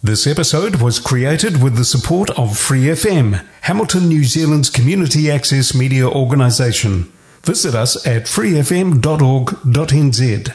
This episode was created with the support of Free FM, Hamilton, New Zealand's community access media organisation. Visit us at freefm.org.nz.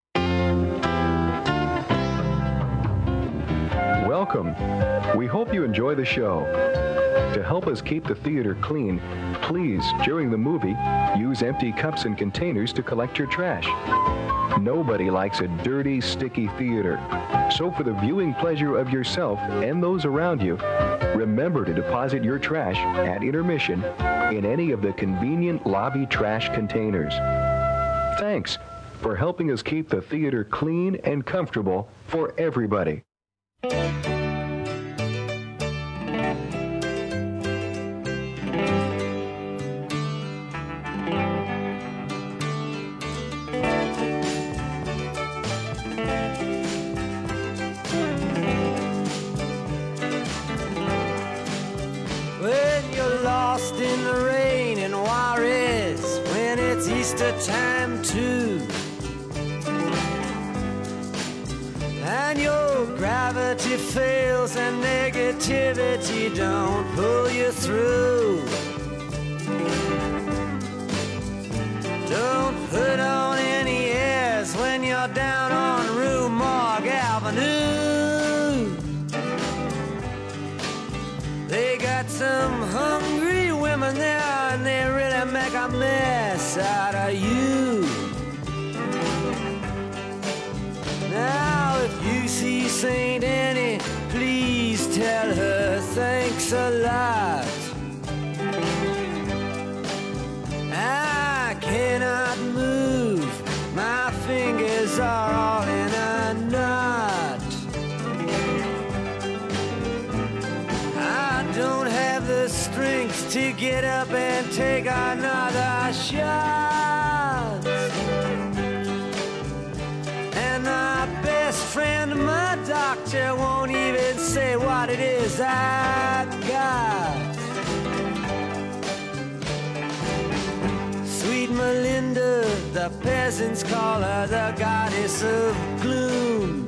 Welcome. We hope you enjoy the show. To help us keep the theater clean, please, during the movie, use empty cups and containers to collect your trash. Nobody likes a dirty, sticky theater. So for the viewing pleasure of yourself and those around you, remember to deposit your trash at intermission in any of the convenient lobby trash containers. Thanks for helping us keep the theater clean and comfortable for everybody. In the rain in Juarez, when it's Easter time too, and your gravity fails and negativity don't pull you through. Don't put on any airs when you're down on Rue Morgue Avenue. They got some hungry women there, and they really make a mess out of you. Now if you see St. Annie, please tell her thanks a lot. I cannot move, my fingers are all in a knot. I don't have the strength to get up and take another shot. And my best friend, my doctor, won't even say what it is I got. Sweet Melinda, the peasants call her the goddess of gloom.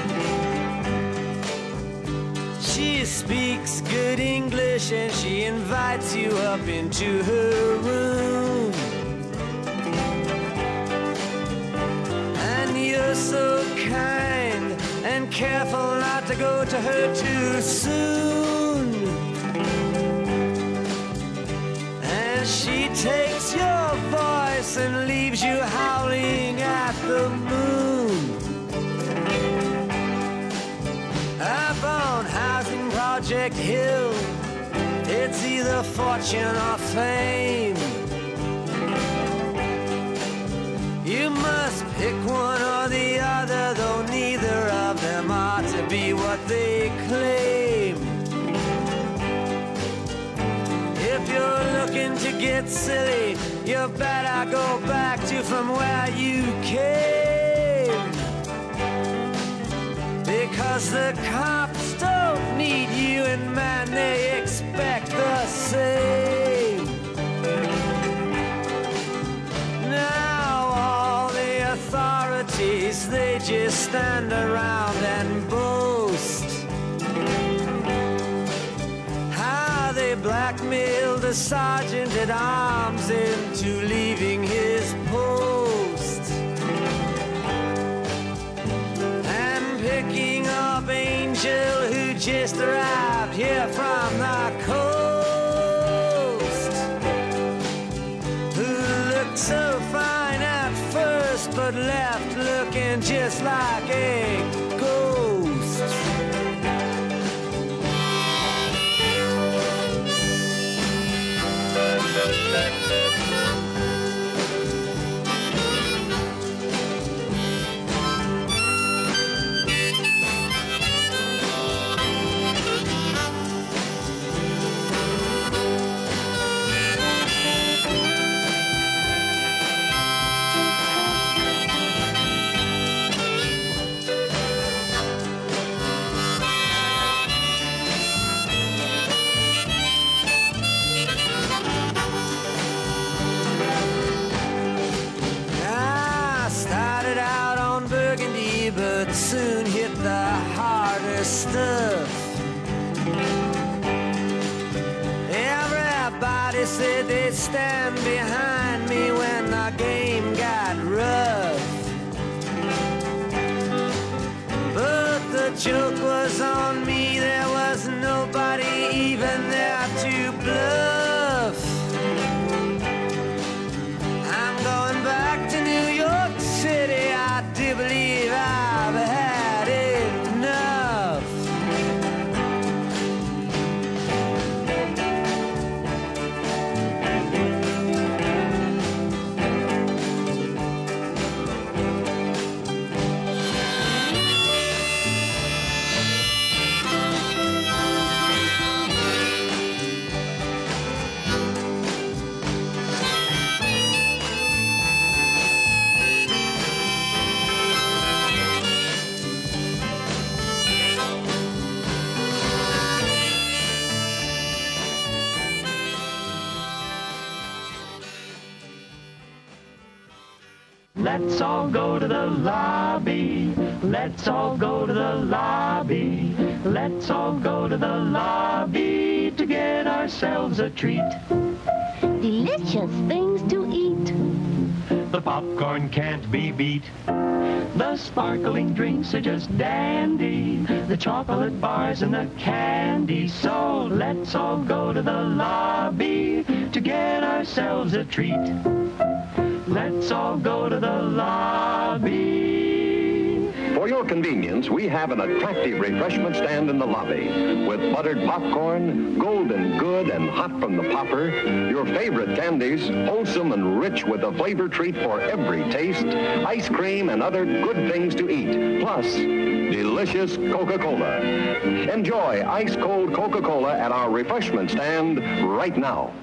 She speaks good English and she invites you up into her room. And you're so kind and careful not to go to her too soon. And she takes your voice and leaves you howling at the moon. Up on Housing Project Hill, it's either fortune or fame. You must pick one or the other, though neither of them ought to be what they claim. If you're looking to get silly, you better go back to from where you came. Because the cops don't need you, and man, they expect the same. Now all the authorities, they just stand around and boast how they blackmailed a sergeant at arms into leaving his post. Picking up Angel, who just arrived here from the coast, who looked so fine at first but left looking just like a ghost. said they'd stand behind me when the game got rough. But the joke was on me, there was nobody even there to bluff. I'm going back to New York City, I do believe I've had enough. Let's all go to the lobby. Let's all go to the lobby. Let's all go to the lobby to get ourselves a treat. Delicious things to eat. The popcorn can't be beat. The sparkling drinks are just dandy. The chocolate bars and the candy. So let's all go to the lobby to get ourselves a treat. Let's all go to the lobby. For your convenience, we have an attractive refreshment stand in the lobby with buttered popcorn, golden good and hot from the popper, your favorite candies, wholesome and rich with a flavor treat for every taste, ice cream and other good things to eat, plus delicious Coca-Cola. Enjoy ice-cold Coca-Cola at our refreshment stand right now.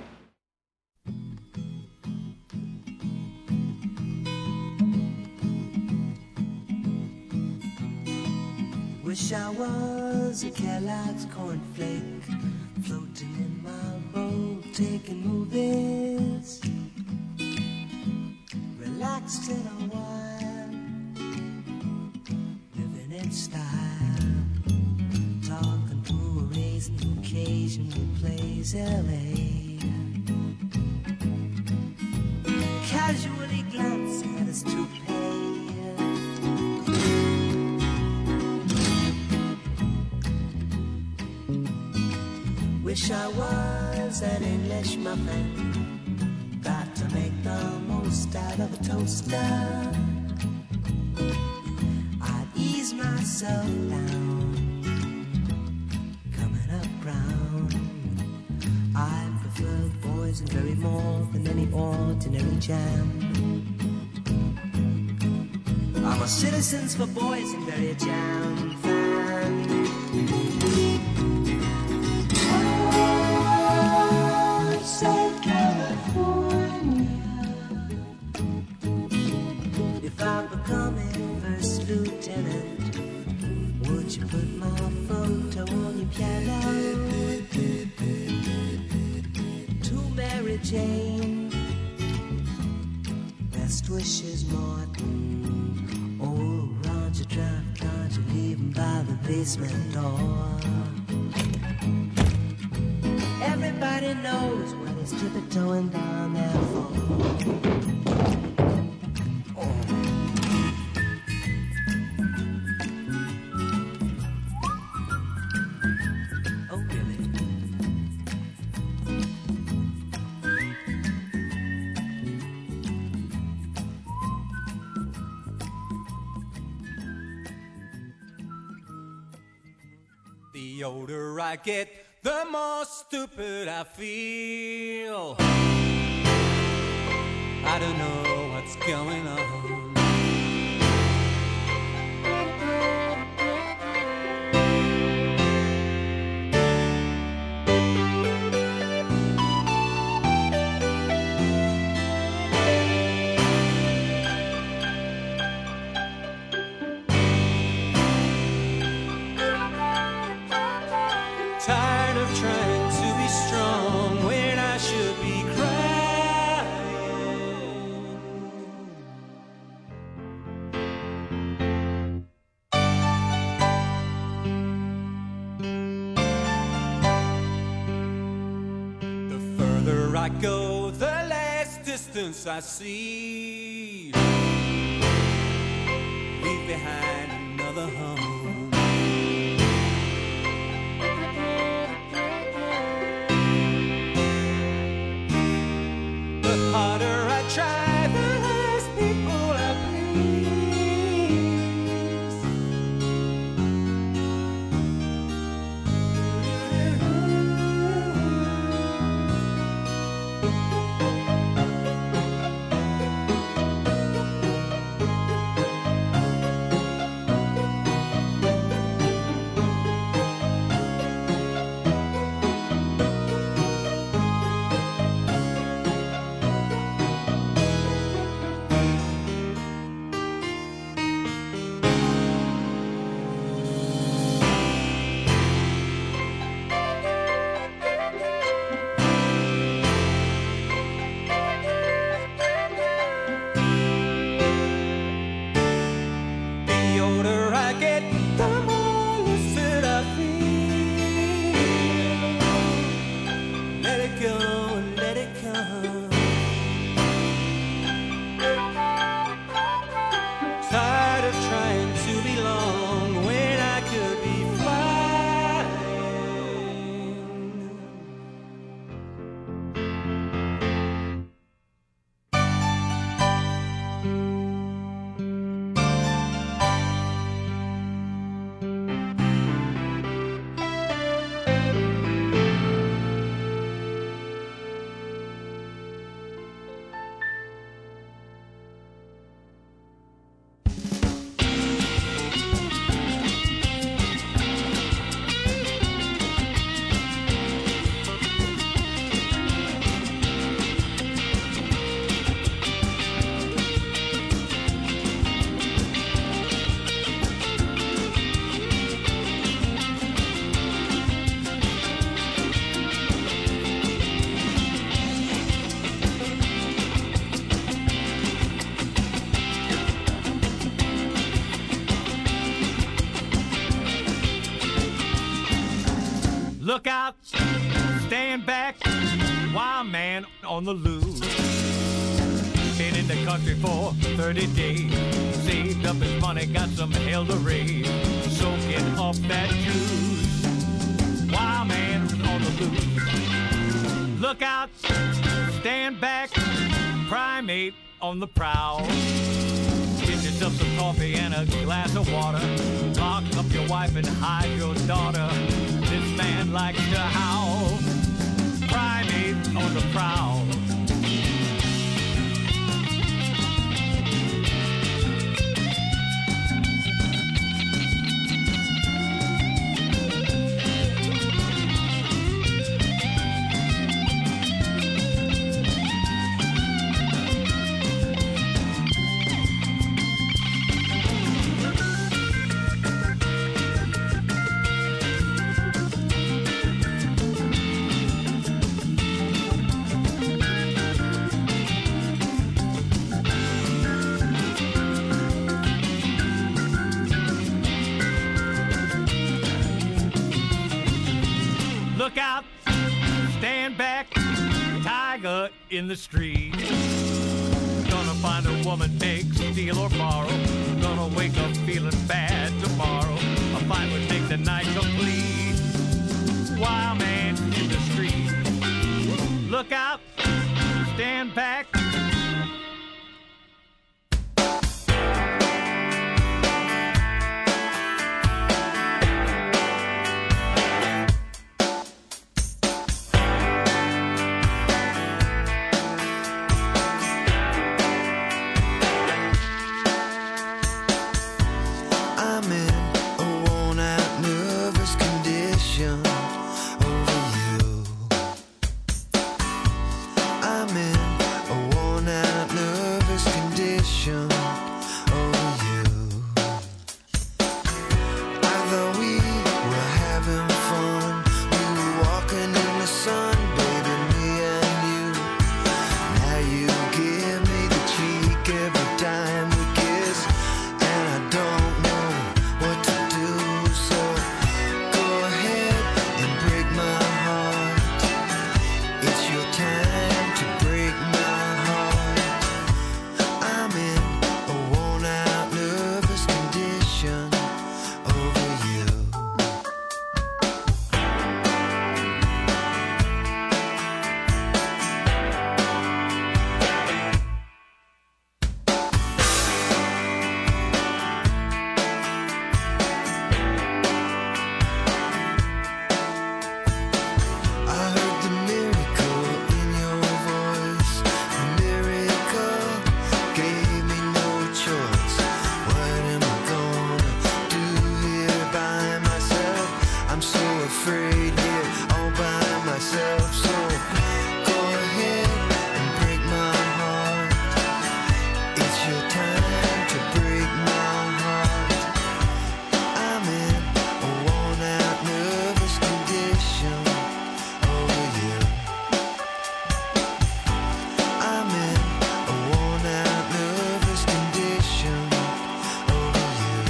Wish I was a Kellogg's cornflake, floating in my boat, taking movies, relaxed in a while, living in style, talking to a raisin who occasionally plays L.A. Casually glancing at his toupee. Wish I was an English muffin, got to make the most out of a toaster. I'd ease myself down, coming up brown. I prefer boysenberry more than any ordinary jam. I'm a Citizens for Boysenberry Jam fan. Say California. If I'm becoming first lieutenant, would you put my photo on your piano? To Mary Jane, best wishes, Martin. Oh, Roger Trump, can't you leave him by the basement door? Everybody knows what he's tiptoeing down there for. Oh. Oh, really? The older I get, the more stupid I feel. I don't know what's going on. Tired of trying to be strong when I should be crying. The further I go, the last distance I see, leave behind another home. The harder I try, the less people I Look out, stand back, wild man on the loose. Been in the country for 30 days, saved up his money, got some hell to raise, soaking up that juice. Wild man on the loose. Look out, stand back, primate on the prowl. Get yourself some coffee and a glass of water. Lock up your wife and hide your daughter. This man likes to howl. Primate on the prowl. Look out, stand back, tiger in the street. Gonna find a woman, beg, steal or borrow. Gonna wake up feeling bad tomorrow. A fight would make the night complete. Wild man in the street. Look out, stand back. What to do, so go ahead. afraid here all by myself. So go ahead and break my heart. It's your time to break my heart. I'm in a worn out nervous condition over you. I'm in a worn out nervous condition over you.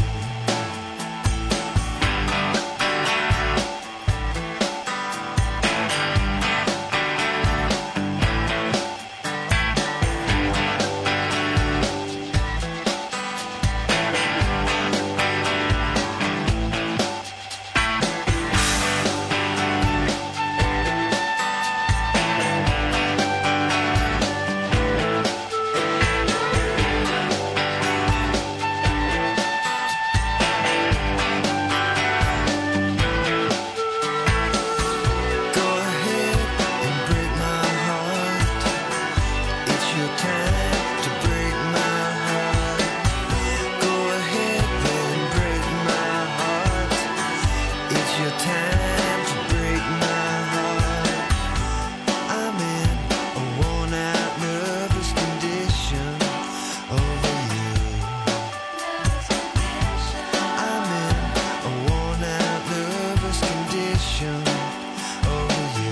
Go ahead and break my heart. It's your time to break my heart. Go ahead and break my heart. It's your time to break my heart. I'm in a worn out nervous condition over you. I'm in a worn out nervous condition over you.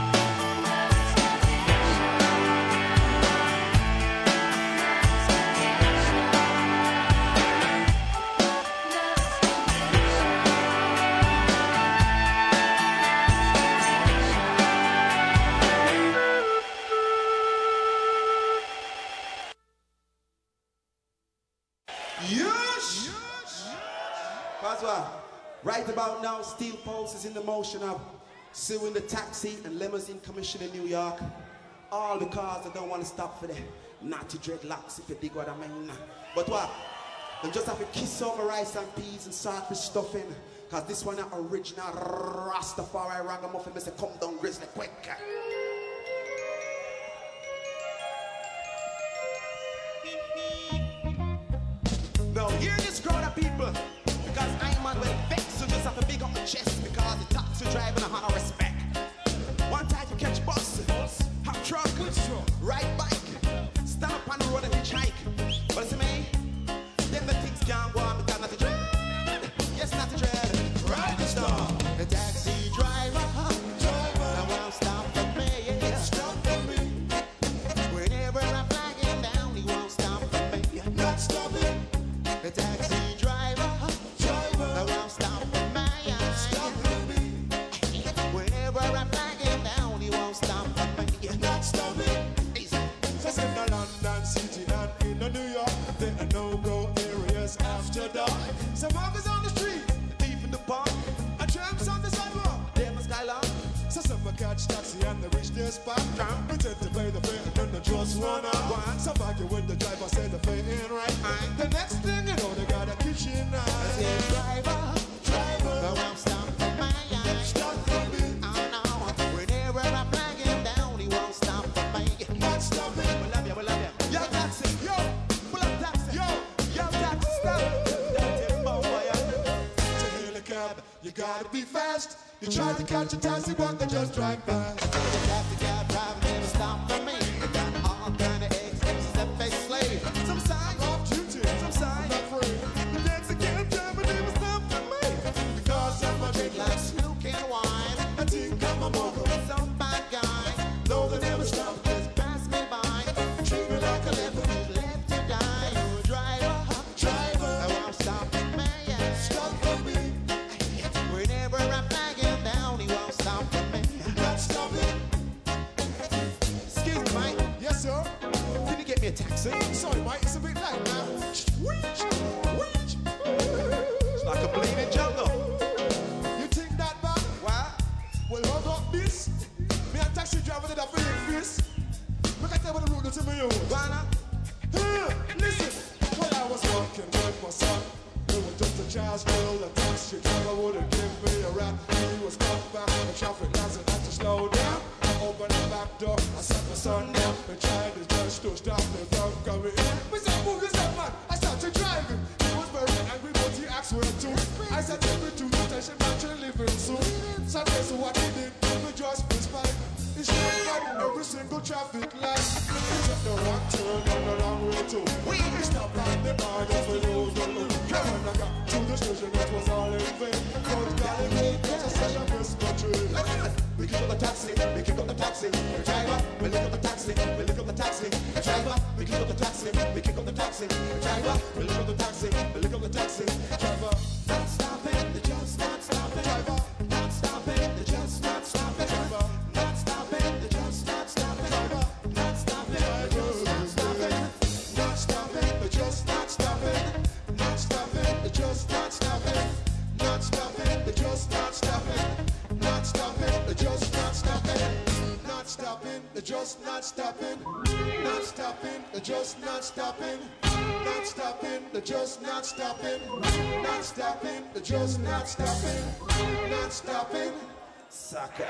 Yes! That's why. Right about now, Steel Pulse is in the motion of suing the taxi and limousine commission in New York. All because they don't want to stop for the naughty dreadlocks, if you dig what I mean. But what? They just have to kiss over rice and peas and saltfish stuffing. Because this one is original Rastafari ragamuffin. Mr. Come down grizzly quick. Now hear this crowd of people, because I'm on well vexed, so just have to big up my chest, because the taxi driver and a lot of respect. One time you catch bus, hot truck, ride bike, stand up on the road and hitchhike. But see me, them the things can't go on because not the dread. Yes, not the dread. Ride the star. The taxi driver, I won't stop for me. Stop for me. Whenever I'm flagging down, he won't stop for me. Not stopping. The taxi driver, I won't stop for me. Stop for me. Whenever I'm flagging down, he won't stop for me. Not stopping. Cause in the London City and in the New York, there are no-go areas after dark. Some walkers on the street, a thief in the park, a tramps on the sidewalk, them a skylark. So some will catch taxi and they reach their spot. Pretend to pay the fare and then the just run out. Some argue with the driver, say the fare ain't right. The next thing you know, they got a kitchen knife. I say, driver, I won't stop for me. Stop for me. Oh no, whenever I'm flagging down, he won't stop for me. Not stopping. We love you. Yo, taxi, yo, pull up taxi, yo, taxi, stop. That's it, boy. To hail a cab, you gotta be fast. You try to catch a taxi, but they just drive by. The taxi cab driver never stop for me. They got all kind of excuses that face slave. Some sign Off duty, some sign not free. The taxi cab driver never stop for me. Because I'm a drink like like smoking wine. I think I'm a mogul. Some bad guy, No, they never stop. just pass me by. Treat me like a leper. Left to die, you driver, I won't stop for me. Stop for me. Whenever I'm flagging down, he won't stop for me. Not stopping. Excuse me, Mike, Yes, sir. can you get me a taxi? Sorry, Mike, it's a bit late, man. It's like a bleeding jungle. You think that bad? Why? Well, hold up this. Me and taxi driver did a feeling face. Look at what the route to me own. Why not? Listen, while I was walking with my son, it was just a child's girl. The taxi driver wouldn't give me a rap. He was cut back on the traffic lights and had to slow down. I opened the back door, I sat my son down. He tried his best to stop the dog coming in. We said, move yourself, man. I started driving. He was very angry, but he asked where to. I said, take me to the station, but you're living soon. So Guess what he did? We just despite. He stopped at every single traffic light. He took the wrong turn on the wrong way too. We stopped at the bar just to lose the loop. When I got to the station, it was all in vain. But golly, there's a session miss my train. We kick up the taxi, we kick up the taxi. Driver, we lick up the taxi, we lick up the taxi. Driver, we kick up the taxi, we kick up the taxi. Driver, we lick up the taxi, we lick up the taxi. Driver, not stopping, they just not stopping. Driver, not stopping, they just not stopping. Driver, not stopping, they just not stopping. Driver, not stopping, they just not stopping. Not stopping, they just not stopping. Not stopping, they just not stopping. Not stopping, they just not stopping. Not stopping, they just not stopping. Not stopping, they just not stopping. Not stopping, they just not stopping. Not stopping, they just not stopping. Not stopping, they just not stopping. Not stopping. Sucker.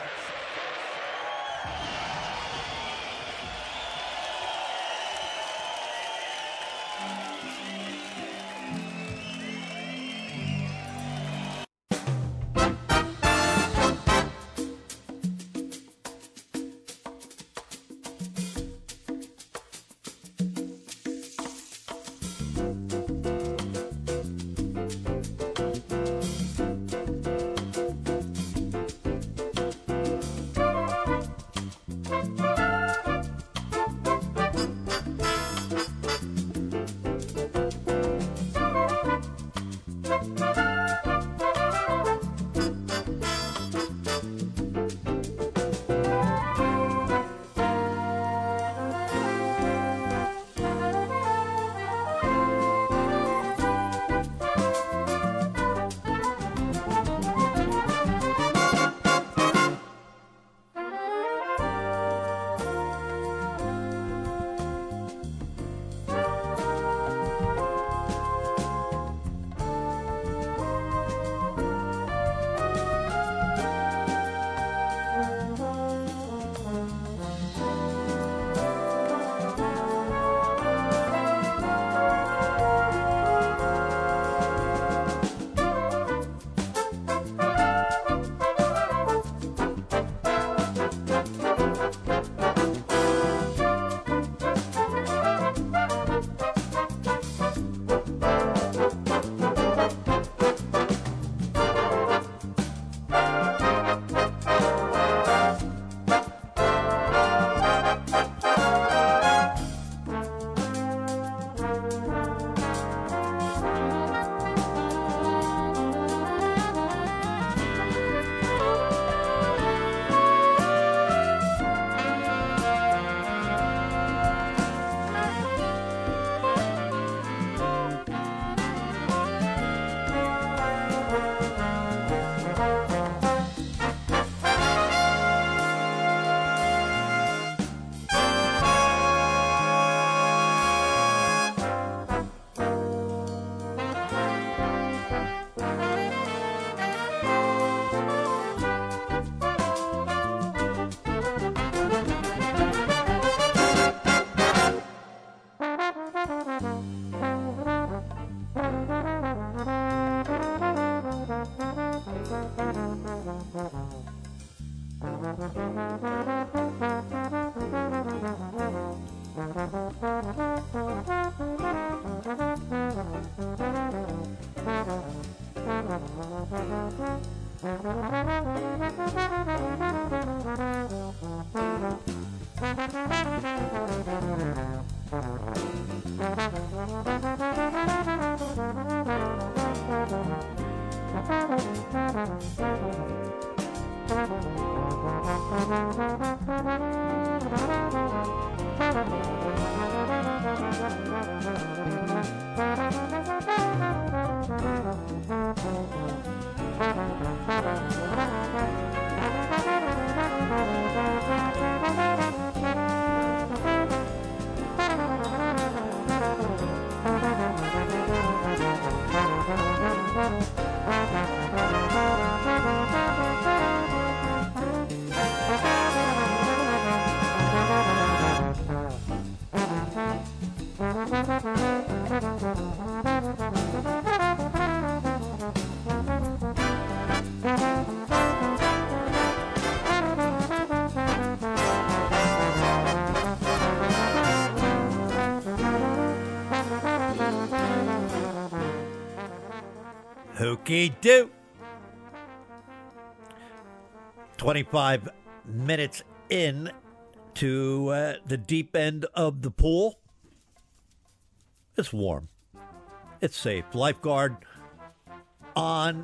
Hooky doo. 25 minutes in to the deep end of the pool. It's warm. It's safe. Lifeguard on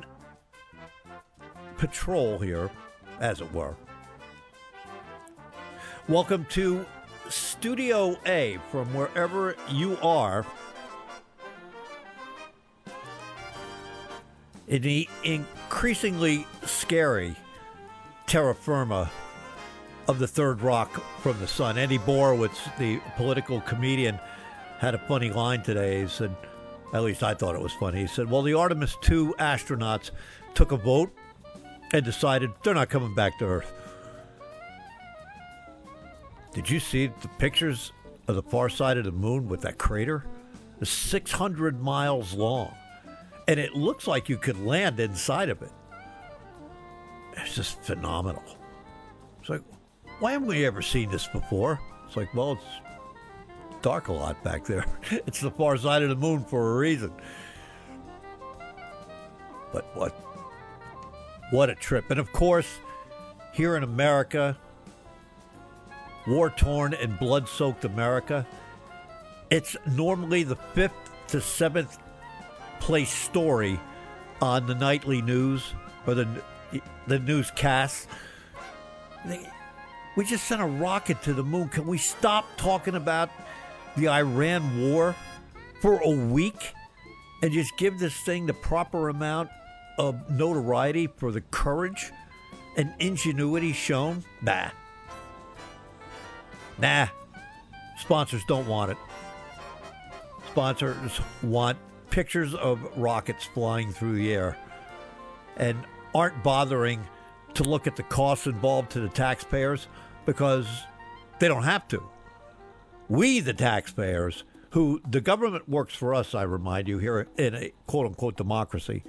patrol here, as it were. Welcome to Studio A from wherever you are in the increasingly scary terra firma of the third rock from the sun. Andy Borowitz, the political comedian, had a funny line today. He said, at least I thought it was funny. He said, well, the Artemis II astronauts took a vote and decided they're not coming back to Earth. Did you see the pictures of the far side of the moon with that crater? It's 600 miles long, and it looks like you could land inside of it. It's just phenomenal. It's like, why haven't we ever seen this before? It's like, well, it's dark a lot back there. It's the far side of the moon for a reason. But what a trip. And of course, here in America, war-torn and blood-soaked America, it's normally the 5th to 7th place story on the nightly news or the newscasts. We just sent a rocket to the moon. Can we stop talking about the Iran war for a week and just give this thing the proper amount of notoriety for the courage and ingenuity shown? Nah. Sponsors don't want it. Sponsors want pictures of rockets flying through the air and aren't bothering to look at the costs involved to the taxpayers because they don't have to. We, the taxpayers, who the government works for us, I remind you, here in a quote-unquote democracy.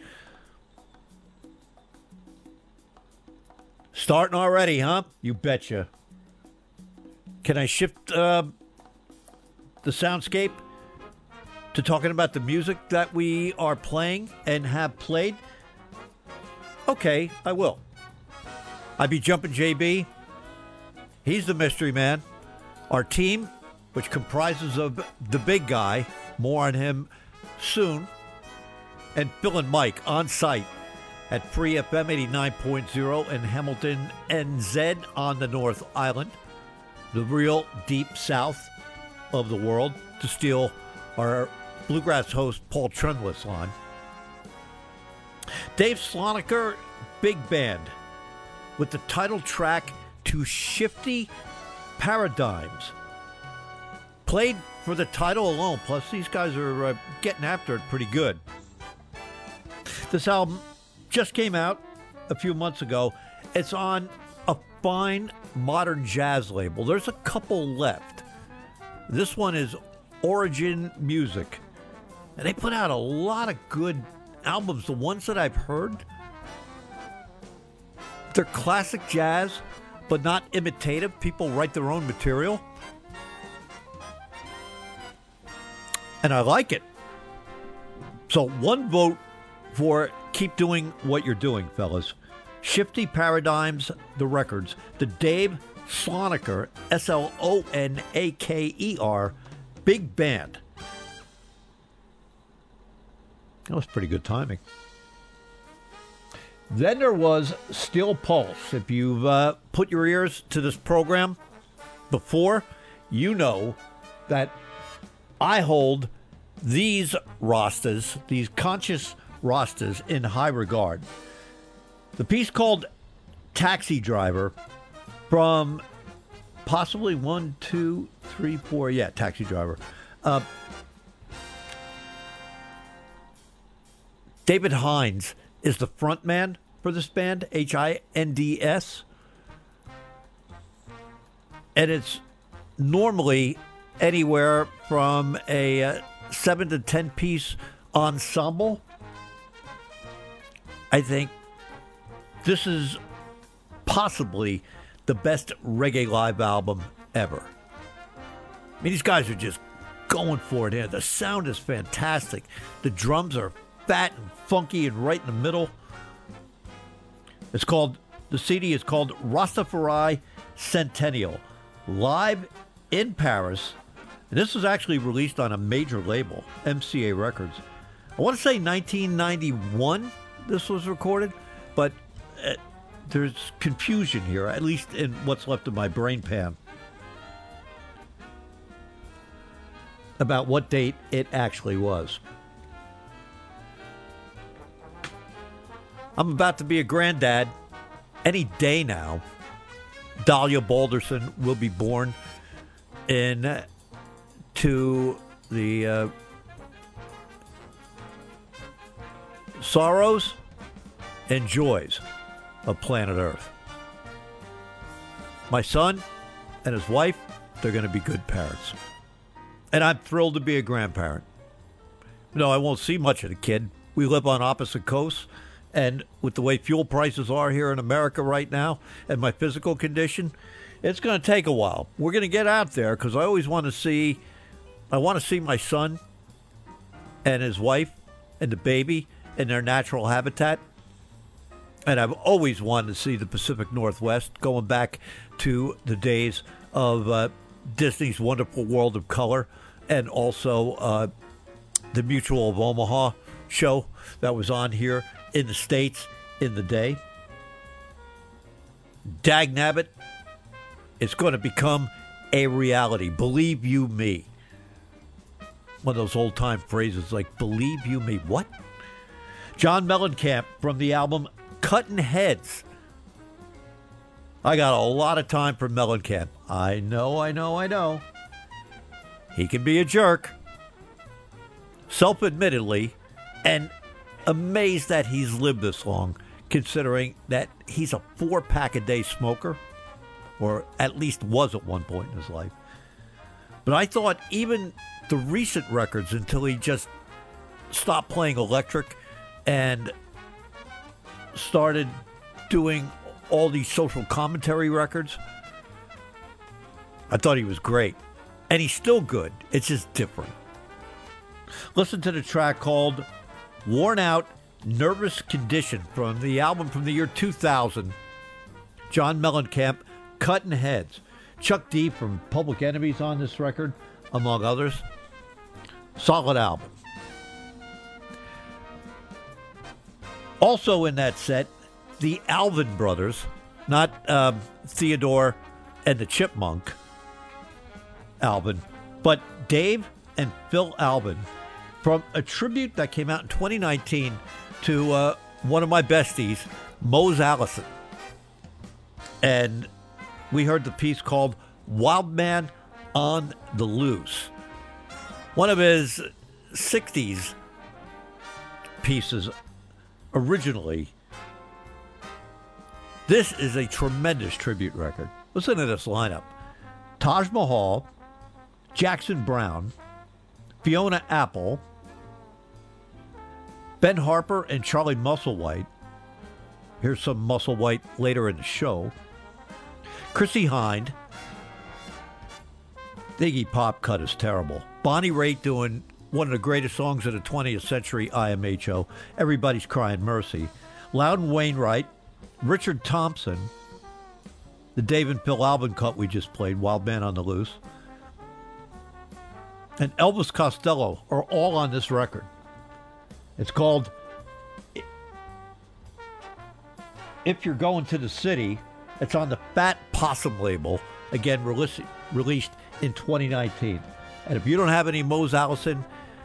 Starting already, huh? You betcha. Can I shift the soundscape to talking about the music that we are playing and have played? Okay, I will. I be Jumpin' JB. He's the mystery man. Our team, which comprises of the big guy, more on him soon, and Phil and Mike on site at Free FM 89.0 in Hamilton, NZ on the North Island, the real deep south of the world, to steal our bluegrass host Paul Trundless line. Dave Sloniker, big band, with the title track to Shifty Paradigms. Played for the title alone, plus these guys are getting after it pretty good. This album just came out a few months ago. It's on a fine modern jazz label. There's a couple left. This one is Origin Music. And they put out a lot of good albums. The ones that I've heard, they're classic jazz, but not imitative. People write their own material. And I like it. So one vote for keep doing what you're doing, fellas. Shifty Paradigms, the records. The Dave Sloniker, Slonaker, big band. That was pretty good timing. Then there was Steel Pulse. If you've put your ears to this program before, you know that I hold these Rastas, these conscious Rastas, in high regard. The piece called Taxi Driver from possibly 1, 2, 3, 4, Taxi Driver. David Hinds is the front man for this band, Hinds. And it's normally anywhere from a 7 to 10 piece ensemble. I think this is possibly the best reggae live album ever. I mean, these guys are just going for it here. The sound is fantastic. The drums are fat and funky and right in the middle. The CD is called Rastafari Centennial, live in Paris. And this was actually released on a major label, MCA Records. I want to say 1991 this was recorded, but there's confusion here, at least in what's left of my brain pan, about what date it actually was. I'm about to be a granddad any day now. Dahlia Balderson will be born to the sorrows and joys of planet Earth. My son and his wife, they're going to be good parents. And I'm thrilled to be a grandparent. No, I won't see much of the kid. We live on opposite coasts, and with the way fuel prices are here in America right now and my physical condition, it's going to take a while. We're going to get out there because I always want to see my son and his wife and the baby in their natural habitat. And I've always wanted to see the Pacific Northwest, going back to the days of Disney's Wonderful World of Color and also the Mutual of Omaha show that was on here in the States in the day. Dagnabbit, it's going to become a reality. Believe you me. One of those old-time phrases like, believe you me. What? John Mellencamp from the album Cutting Heads. I got a lot of time for Mellencamp. I know. He can be a jerk. Self-admittedly, and amazed that he's lived this long, considering that he's a 4-pack-a-day smoker, or at least was at one point in his life. But I thought even the recent records, until he just stopped playing electric and started doing all these social commentary records, I thought he was great. And he's still good. It's just different. Listen to the track called Worn Out, Nervous Condition from the album from the year 2000. John Mellencamp, Cutting Heads. Chuck D from Public Enemy's on this record, among others. Solid album. Also in that set, the Alvin Brothers, not Theodore and the Chipmunk Alvin, but Dave and Phil Alvin, from a tribute that came out in 2019 to one of my besties, Mose Allison. And we heard the piece called Wild Man on the Loose. One of his 60s pieces originally. This is a tremendous tribute record. Listen to this lineup. Taj Mahal, Jackson Browne, Fiona Apple, Ben Harper and Charlie Musselwhite. Here's some Musselwhite later in the show. Chrissie Hynde. Iggy Pop cut is terrible. Bonnie Raitt doing one of the greatest songs of the 20th century, IMHO, Everybody's Crying Mercy. Loudon Wainwright, Richard Thompson, the Dave and Phil Alvin cut we just played, Wild Man on the Loose, and Elvis Costello are all on this record. It's called If You're Going to the City. It's on the Fat Possum label, again released in 2019. And if you don't have any Mose Allison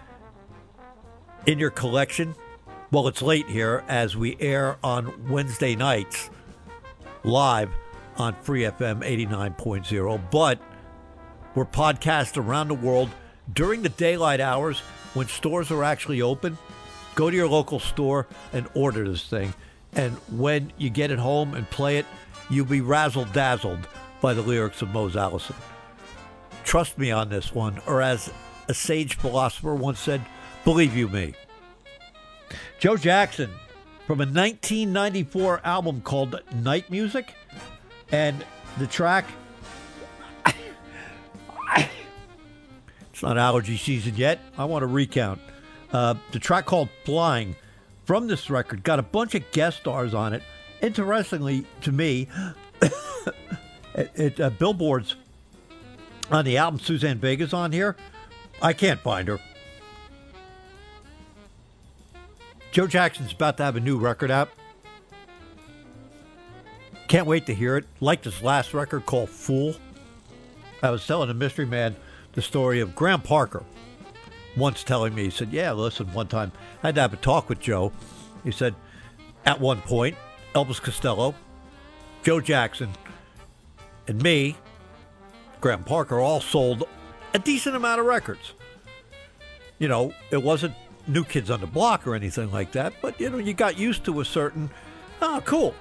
in your collection, well, it's late here as we air on Wednesday nights live on Free FM 89.0, but we're podcast around the world during the daylight hours when stores are actually open. Go to your local store and order this thing. And when you get it home and play it, you'll be razzle-dazzled by the lyrics of Mose Allison. Trust me on this one, or as a sage philosopher once said, believe you me. Joe Jackson from a 1994 album called Night Music, and the track, it's not allergy season yet. I want to recount. The track called Flying from this record got a bunch of guest stars on it. Interestingly to me, Billboard's on the album. Suzanne Vega's on here. I can't find her. Joe Jackson's about to have a new record out. Can't wait to hear it. Like this last record called Fool. I was telling a mystery man the story of Graham Parker once telling me, he said, yeah, listen, one time I had to have a talk with Joe. He said, at one point, Elvis Costello, Joe Jackson, and me, Graham Parker, all sold a decent amount of records. You know, it wasn't New Kids on the Block or anything like that, but, you know, you got used to a certain, cool.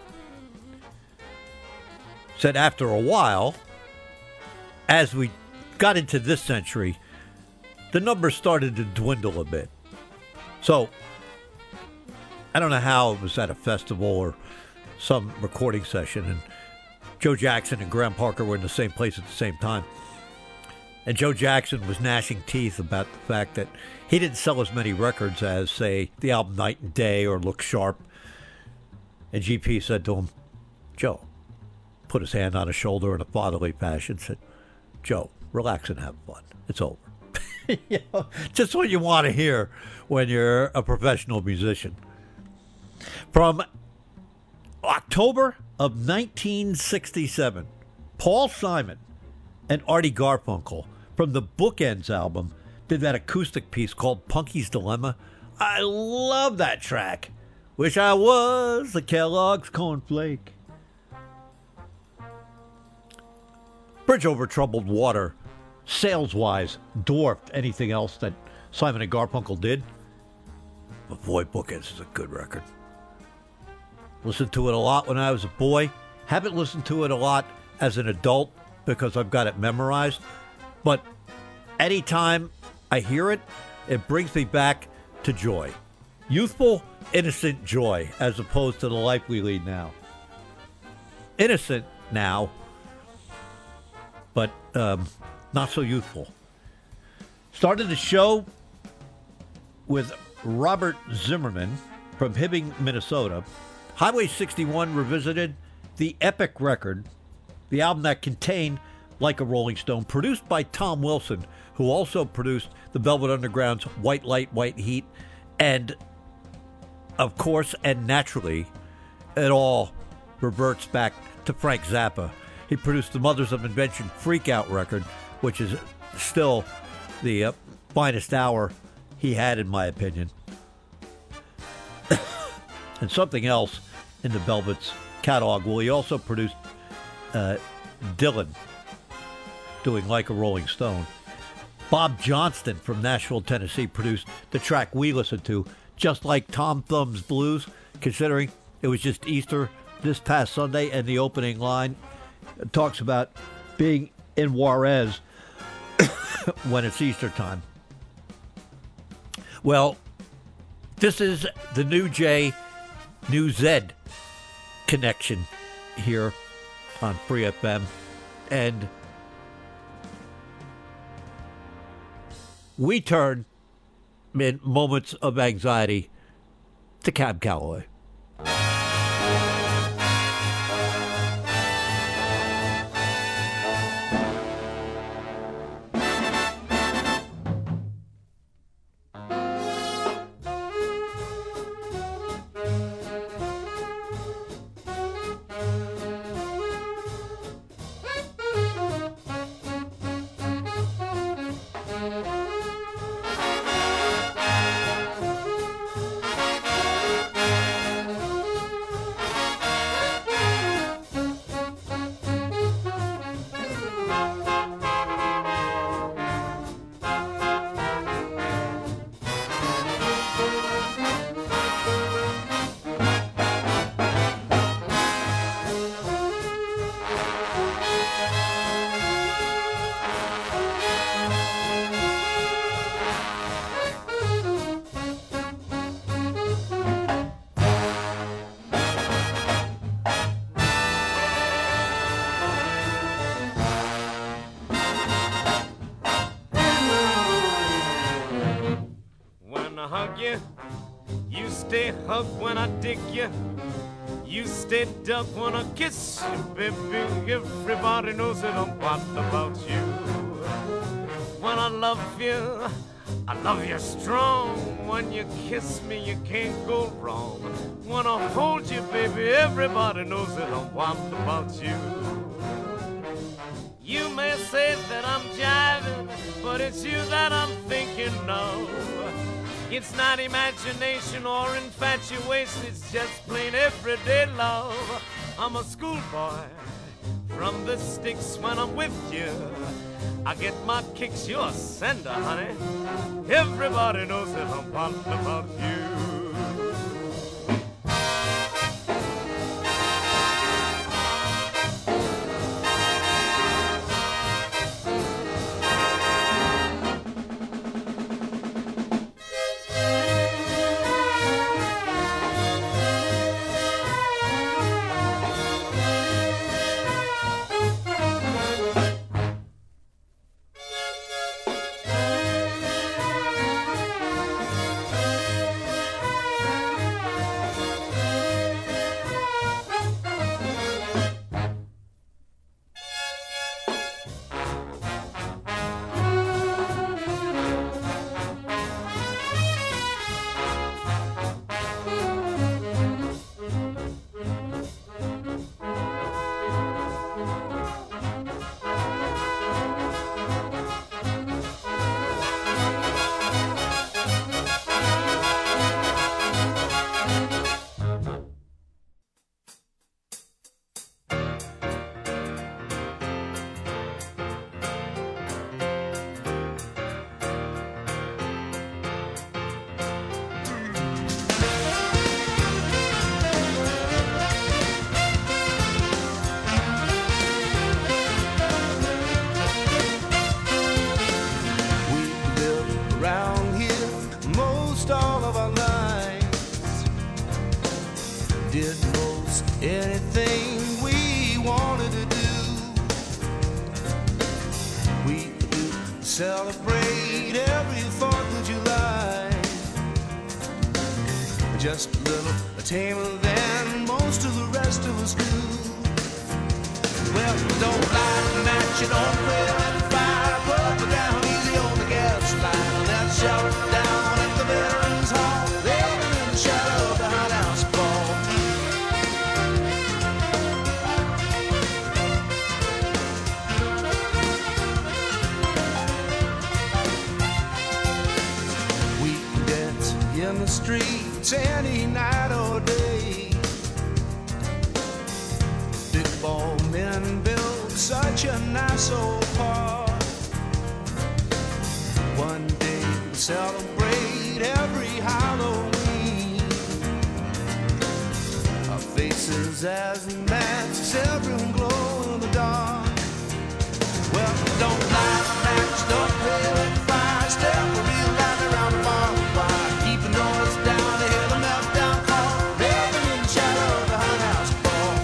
Said after a while, as we got into this century, the numbers started to dwindle a bit. So, I don't know how it was at a festival or some recording session, and Joe Jackson and Graham Parker were in the same place at the same time. And Joe Jackson was gnashing teeth about the fact that he didn't sell as many records as, say, the album Night and Day or Look Sharp. And GP said to him, Joe, put his hand on his shoulder in a fatherly fashion, said, Joe, relax and have fun. It's over. You know, just what you want to hear when you're a professional musician. From October of 1967, Paul Simon and Artie Garfunkel from the Bookends album did that acoustic piece called Punky's Dilemma. I love that track. Wish I was the Kellogg's cornflake. Bridge Over Troubled Water, sales-wise, dwarfed anything else that Simon and Garfunkel did. But boy, Bookends is a good record. Listened to it a lot when I was a boy. Haven't listened to it a lot as an adult because I've got it memorized. But anytime I hear it, it brings me back to joy. Youthful, innocent joy, as opposed to the life we lead now. Innocent now, but not so youthful. Started the show with Robert Zimmerman from Hibbing, Minnesota. Highway 61 revisited the epic record, the album that contained Like a Rolling Stone, produced by Tom Wilson, who also produced the Velvet Underground's White Light, White Heat, and, of course, and naturally, it all reverts back to Frank Zappa. He produced the Mothers of Invention Freak Out record, which is still the finest hour he had, in my opinion. And something else in the Velvet's catalog. Well, he also produced Dylan doing Like a Rolling Stone. Bob Johnston from Nashville, Tennessee produced the track we listened to, Just Like Tom Thumb's Blues, considering it was just Easter this past Sunday, and the opening line talks about being in Juarez when it's Easter time. Well, this is the New J, New Z connection here on Free FM, and we turn in moments of anxiety to Cab Calloway. stay hug when I dig you. You stay duck when I kiss you, baby. Everybody knows that I'm wild about you. When I love you strong. When you kiss me, you can't go wrong. When I hold you, baby, everybody knows that I'm wild about you. You may say that I'm jiving, but it's you that I'm thinking of. It's not imagination or infatuation, it's just plain everyday love. I'm a schoolboy from the sticks when I'm with you. I get my kicks, you're a sender, honey. Everybody knows that I'm wild about you. Did most anything we wanted to do. We do celebrate every 4th of July. Just a little tamer than most of the rest of us do. Well, don't light the match, you don't play with the fire. Put it down easy on the gas line. And that's shout down at the Veterans Hall. Living in the shadow of the hot house ball. We can dance in the streets any night or day. Big ball men build such a nice old park. One day we'll celebrate every Halloween. Our faces as masks, everyone glow in the dark. Well, don't light a match, don't play with fire. Step a real light around the barbed wire. Keep the noise down to hear the meltdown call. Living in the shadow of the hot house ball.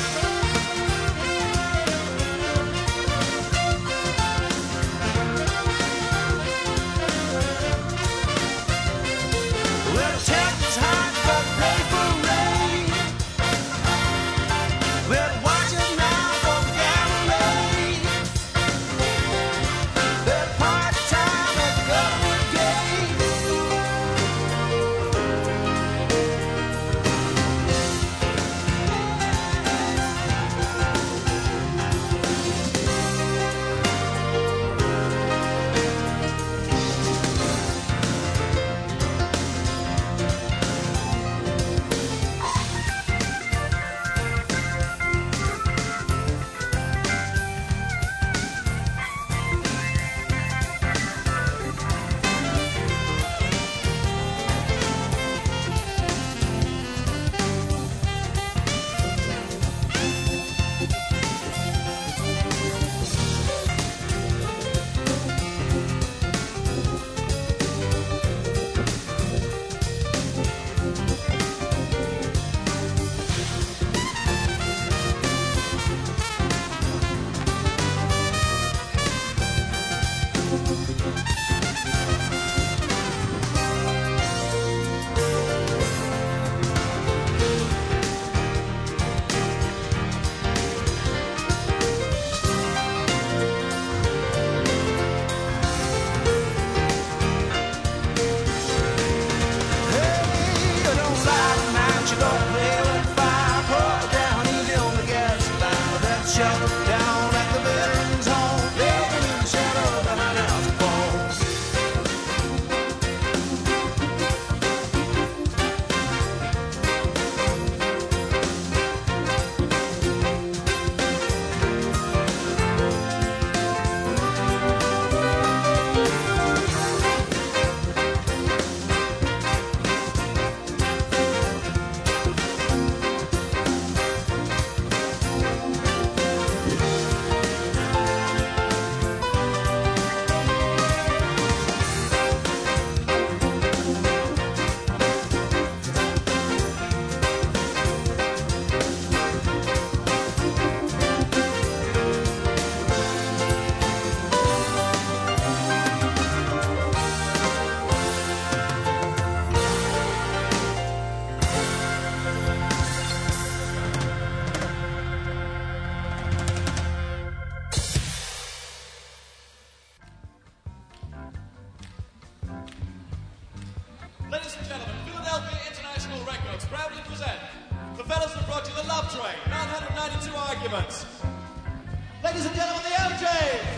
Well, the temperature's hot, but ready for rain. Well, watch it now. shut down at the veterans home, living in the shadow behind a house of bones. Ladies and gentlemen, Philadelphia International Records proudly present the fellas that brought you the Love Train, 992 Arguments. Ladies and gentlemen, the LJ.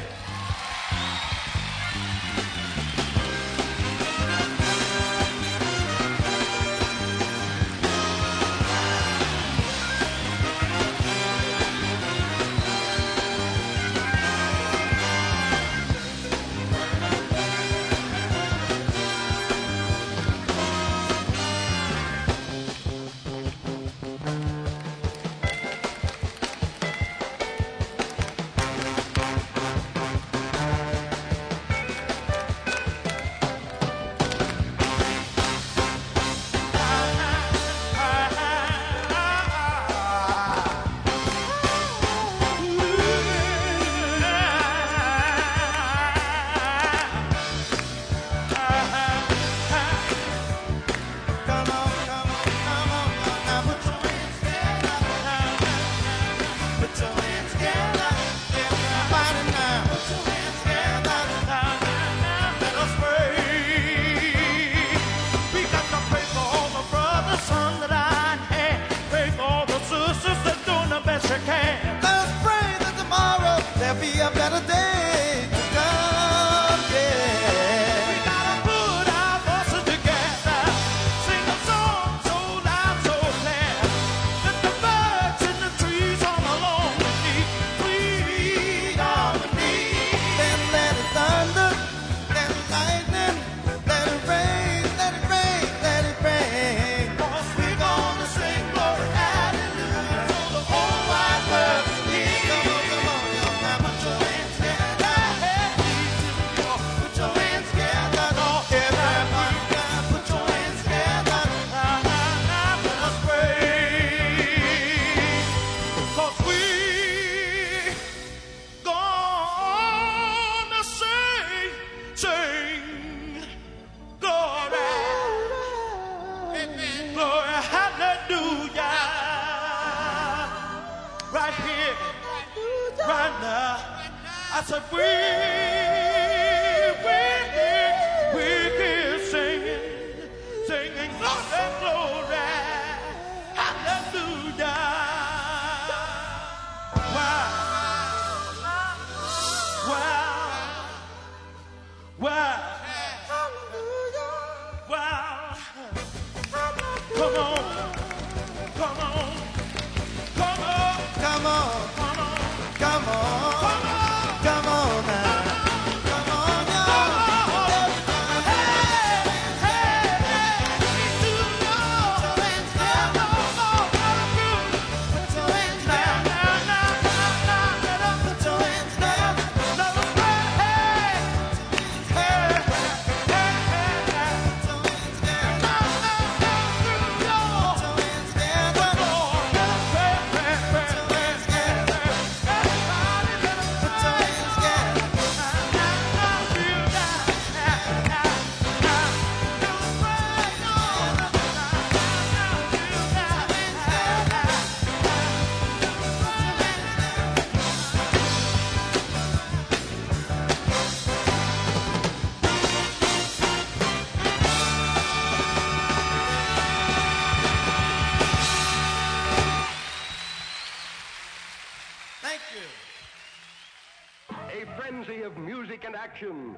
Thank you. A frenzy of music and action.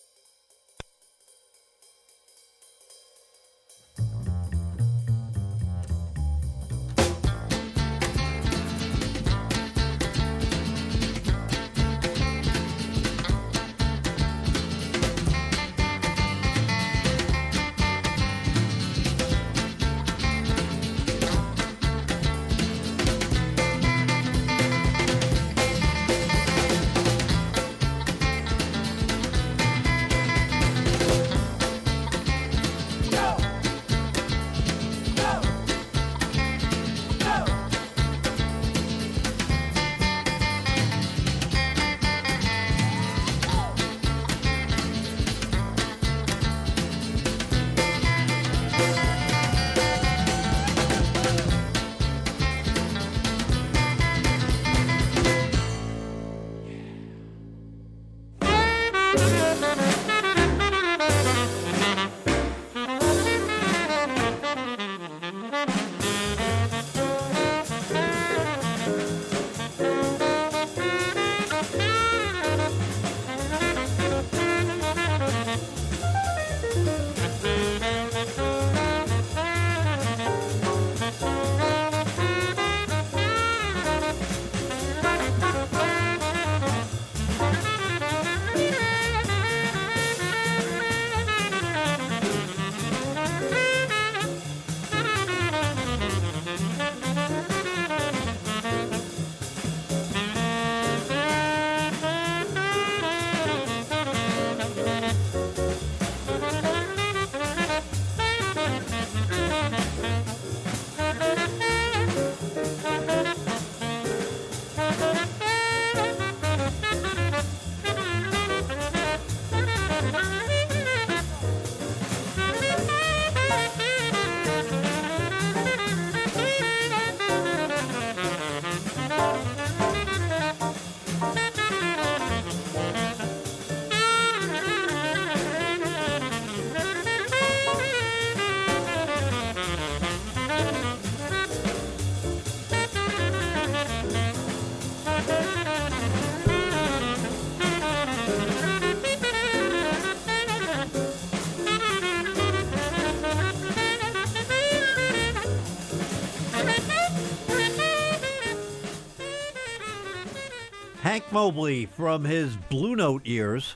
Hank Mobley from his Blue Note years.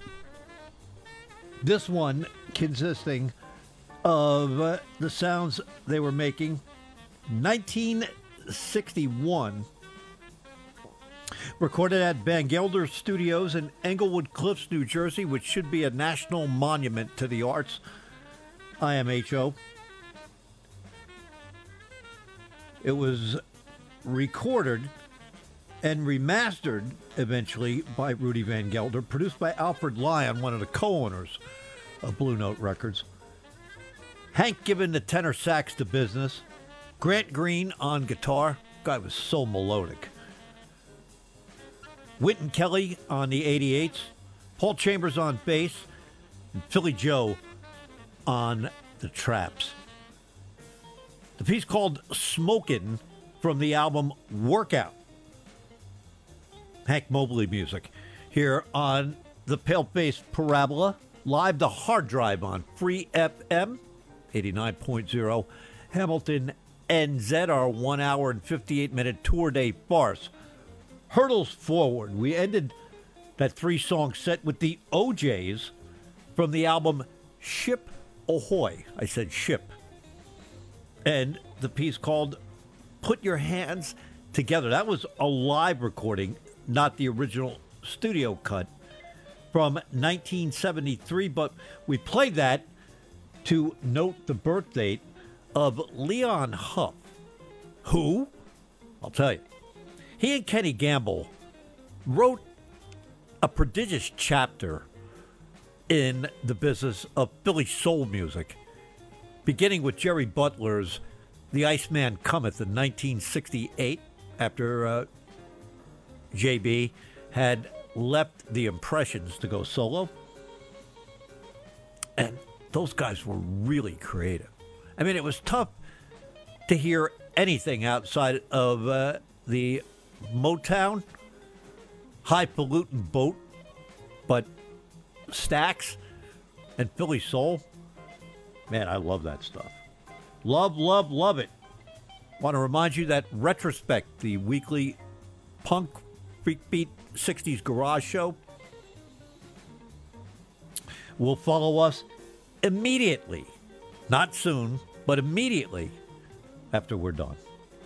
This one consisting of the sounds they were making. 1961. Recorded at Van Gelder Studios in Englewood Cliffs, New Jersey, which should be a national monument to the arts. IMHO. It was recorded and remastered eventually by Rudy Van Gelder, produced by Alfred Lyon, one of the co-owners of Blue Note Records. Hank giving the tenor sax to business. Grant Green on guitar. Guy was so melodic. Wynton Kelly on the 88s. Paul Chambers on bass. And Philly Joe on the traps. The piece called Smokin' from the album Workout. Hank Mobley music here on the Pale-Faced Parabola, live to hard drive on Free FM 89.0 Hamilton NZ, our 1 hour and 58-minute tour day farce. Hurdles forward. We ended that 3-song set with the OJs from the album Ship Ahoy. I said ship. And the piece called Put Your Hands Together. That was a live recording, not the original studio cut from 1973, but we played that to note the birth date of Leon Huff, who, I'll tell you, he and Kenny Gamble wrote a prodigious chapter in the business of Philly soul music, beginning with Jerry Butler's The Iceman Cometh in 1968, after JB had left the Impressions to go solo. And those guys were really creative. I mean, it was tough to hear anything outside of the Motown highfalutin boat, but Stax and Philly Soul, man, I love that stuff. Love, love, love it. Want to remind you that Retrospect, the weekly punk freak beat 60s garage show, will follow us immediately. Not soon, but immediately after we're done.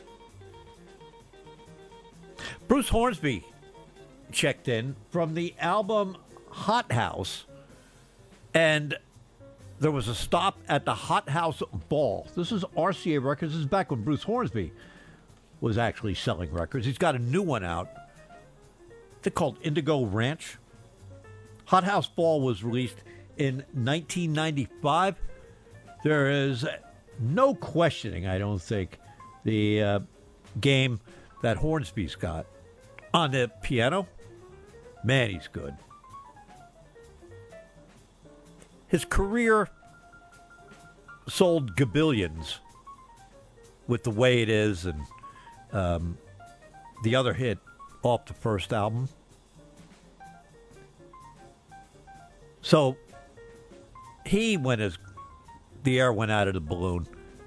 Bruce Hornsby checked in from the album Hot House, and there was a stop at the Hot House Ball. This is RCA Records. This is back when Bruce Hornsby was actually selling records. He's got a new one out. They're called Indigo Ranch. Hot House Ball was released in 1995. There is no questioning, I don't think, the game that Hornsby's got on the piano. Man, he's good. His career sold gabillions with The Way It Is and the other hit off the first album. So he, when the air went out of the balloon,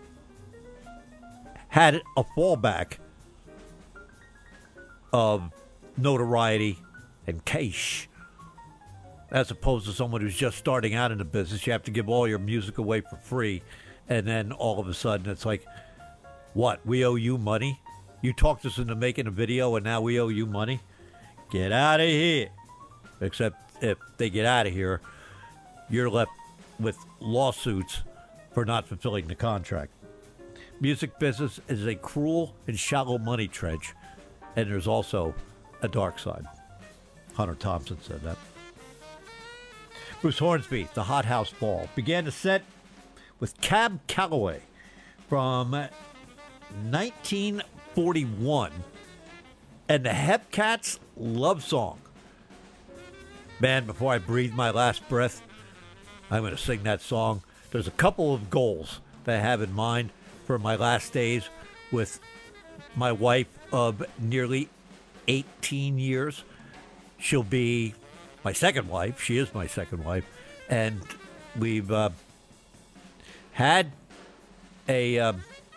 had a fallback of notoriety and cash. As opposed to someone who's just starting out in the business, you have to give all your music away for free, and then all of a sudden it's like, what, we owe you money? You talked us into making a video, and now we owe you money? Get out of here. Except if they get out of here, you're left with lawsuits for not fulfilling the contract. Music business is a cruel and shallow money trench, and there's also a dark side. Hunter Thompson said that. Bruce Hornsby, the Hot House Ball, began the set with Cab Calloway from 1941 and the Hepcats Love Song. Man, before I breathe my last breath, I'm going to sing that song. There's a couple of goals that I have in mind for my last days with my wife of nearly 18 years. She'll be my second wife. She is my second wife. And we've had a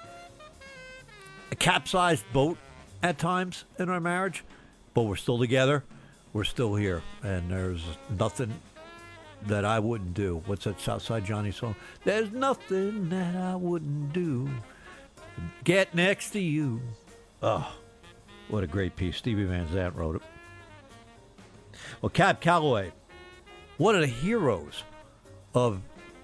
capsized boat at times in our marriage, but we're still together. We're still here. And there's nothing that I wouldn't do. What's that Southside Johnny song? There's nothing that I wouldn't do to get next to you. Oh, what a great piece. Stevie Van Zandt wrote it. Well, Cab Calloway, one of the heroes of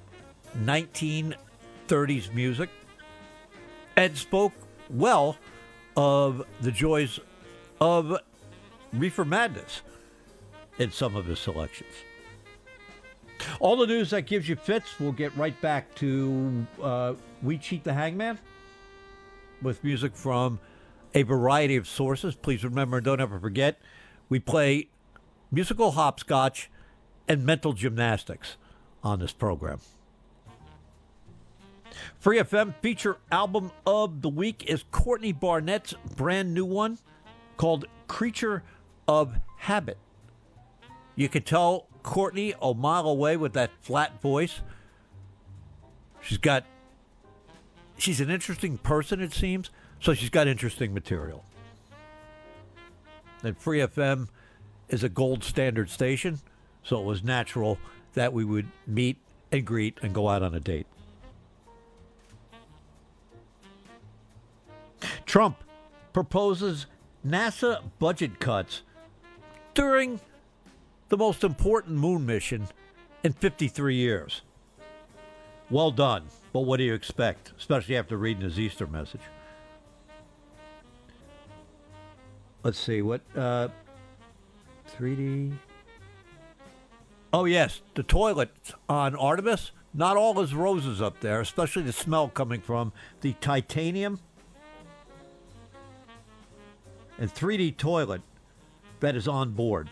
1930s music, and spoke well of the joys of Reefer Madness in some of his selections. All the news that gives you fits, we'll get right back to We Cheat the Hangman with music from a variety of sources. Please remember, don't ever forget, we play musical hopscotch and mental gymnastics on this program. Free FM feature album of the week is Courtney Barnett's brand new one called Creature of Habit. You can tell Courtney a mile away with that flat voice. She's an interesting person, it seems, so she's got interesting material. And Free FM is a gold standard station, so it was natural that we would meet and greet and go out on a date. Trump proposes NASA budget cuts during the most important moon mission in 53 years. Well done, but what do you expect, especially after reading his Easter message? Let's see, what, 3D? Oh, yes, the toilet on Artemis, not all is roses up there, especially the smell coming from the titanium and 3D toilet that is on board.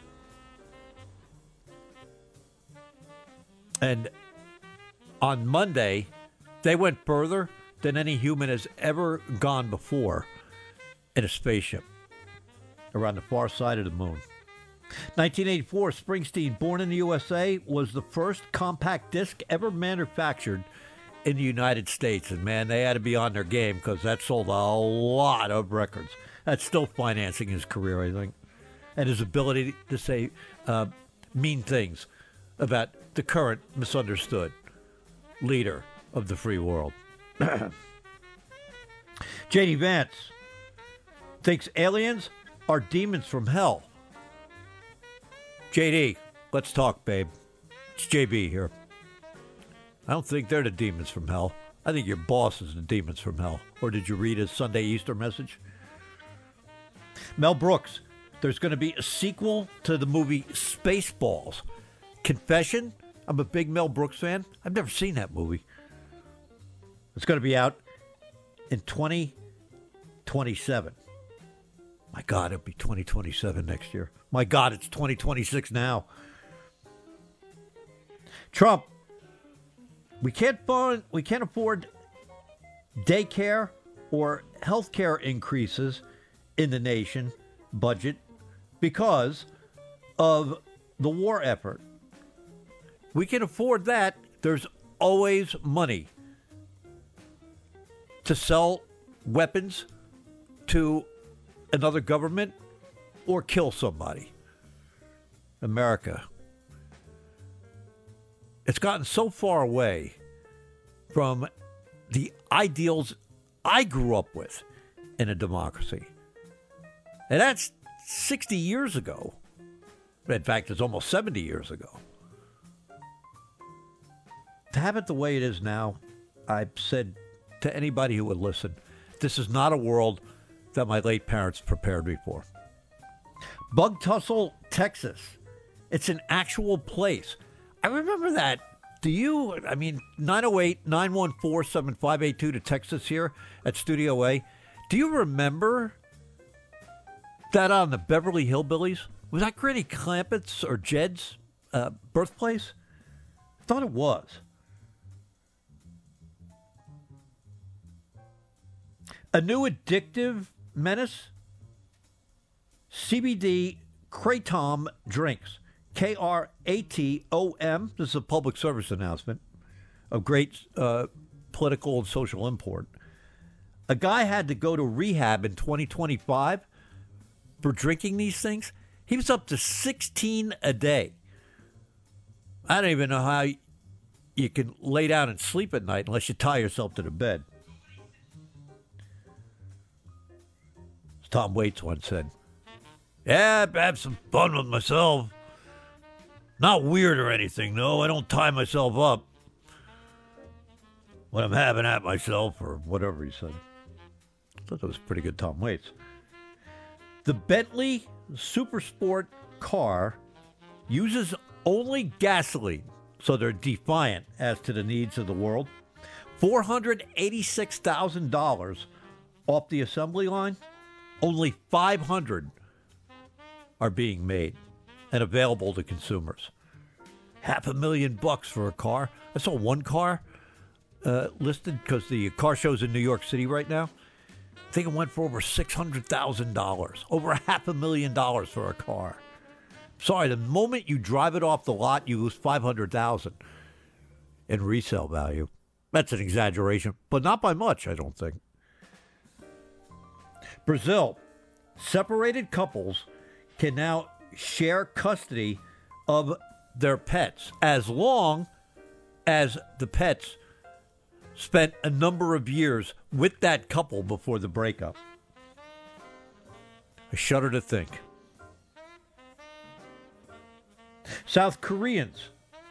And on Monday, they went further than any human has ever gone before in a spaceship around the far side of the moon. 1984, Springsteen, Born in the USA, was the first compact disc ever manufactured in the United States. And, man, they had to be on their game because that sold a lot of records. That's still financing his career, I think, and his ability to say mean things about the current misunderstood leader of the free world. J.D. Vance thinks aliens are demons from hell. J.D., let's talk, babe. It's J.B. here. I don't think they're the demons from hell. I think your boss is the demons from hell. Or did you read his Sunday Easter message? Mel Brooks, there's going to be a sequel to the movie Spaceballs. Confession, I'm a big Mel Brooks fan. I've never seen that movie. It's going to be out in 2027. My God, it'll be 2027 next year. My God, it's 2026 now. Trump, we can't afford daycare or health care increases in the nation budget because of the war effort. We can afford that. There's always money to sell weapons to another government or kill somebody. America. It's gotten so far away from the ideals I grew up with in a democracy. And that's 60 years ago. In fact, it's almost 70 years ago. To have it the way it is now, I've said to anybody who would listen, this is not a world that my late parents prepared me for. Bug Tussle, Texas. It's an actual place. I remember that. Do you? I mean, 908-914-7582 to Texas here at Studio A. Do you remember that on the Beverly Hillbillies? Was that Granny Clampett's or Jed's birthplace? I thought it was. A new addictive menace? CBD Kratom drinks. Kratom. This is a public service announcement of great political and social import. A guy had to go to rehab in 2025 for drinking these things. He was up to 16 a day. I don't even know how you can lay down and sleep at night unless you tie yourself to the bed. As Tom Waits once said, yeah, I have some fun with myself. Not weird or anything, no. I don't tie myself up when I'm having at myself or whatever he said. I thought that was pretty good, Tom Waits. The Bentley Supersport car uses only gasoline, so they're defiant as to the needs of the world. $486,000 off the assembly line. Only 500 are being made and available to consumers. $500,000 for a car. I saw one car listed because the car show's in New York City right now. I think it went for over $600,000. Over $500,000 for a car. Sorry, the moment you drive it off the lot, you lose $500,000 in resale value. That's an exaggeration, but not by much, I don't think. Brazil, separated couples can now share custody of their pets as long as the pets spent a number of years with that couple before the breakup. I shudder to think. South Koreans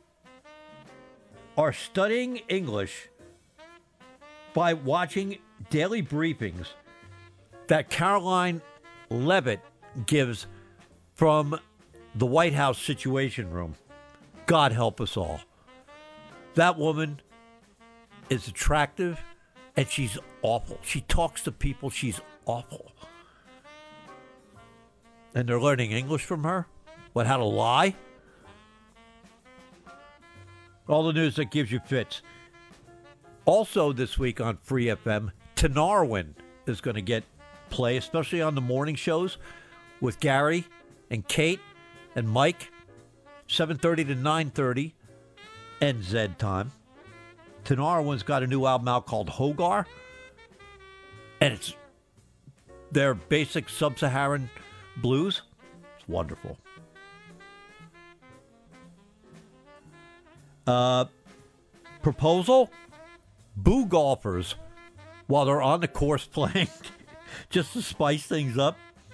are studying English by watching daily briefings that Caroline Leavitt gives from the White House Situation Room. God help us all. That woman is attractive and she's awful. She talks to people. She's awful. And they're learning English from her? What, how to lie? All the news that gives you fits. Also this week on Free FM, Tanarwin is going to get play, especially on the morning shows with Gary and Kate and Mike, 7:30 to 9:30, NZ time. Tinariwen's got a new album out called Hogar, and it's their basic sub-Saharan blues. It's wonderful. Proposal, boo golfers while they're on the course playing just to spice things up.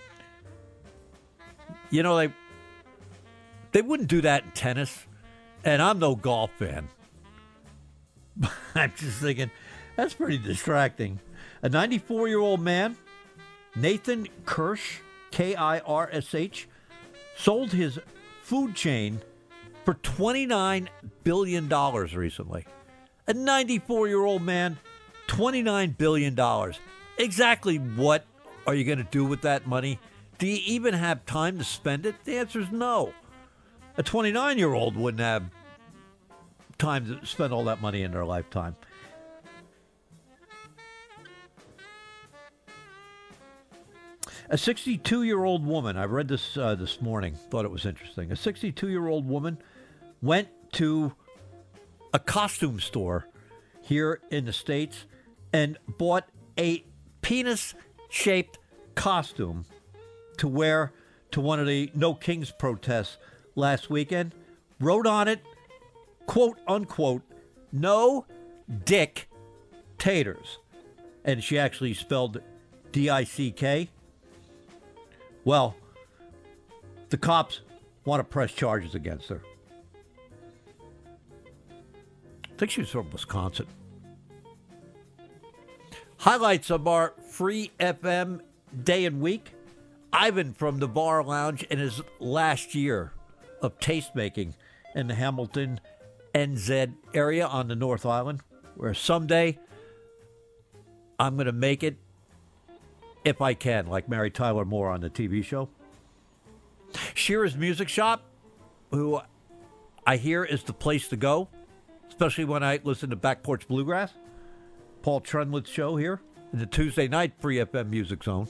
You know, they wouldn't do that in tennis, and I'm no golf fan. I'm just thinking, that's pretty distracting. A 94-year-old man, Nathan Kirsch, Kirsh, sold his food chain for $29 billion recently. A 94-year-old man, $29 billion. Exactly what are you going to do with that money? Do you even have time to spend it? The answer is no. A 29-year-old wouldn't have time to spend all that money in their lifetime. A 62-year-old woman, I read this this morning, thought it was interesting. A 62-year-old woman went to a costume store here in the States and bought a penis-shaped costume to wear to one of the No Kings protests last weekend. Wrote on it, quote, unquote, no dick taters. And she actually spelled D-I-C-K. Well, the cops want to press charges against her. I think she was from Wisconsin. Highlights of our free FM day and week. Ivan from the Bar Lounge in his last year of tastemaking in the Hamilton NZ area on the North Island, where someday I'm going to make it if I can, like Mary Tyler Moore on the TV show. Shearer's Music Shop, who I hear is the place to go, especially when I listen to Back Porch Bluegrass. Paul Trunwood's show here in the Tuesday night Free FM Music Zone.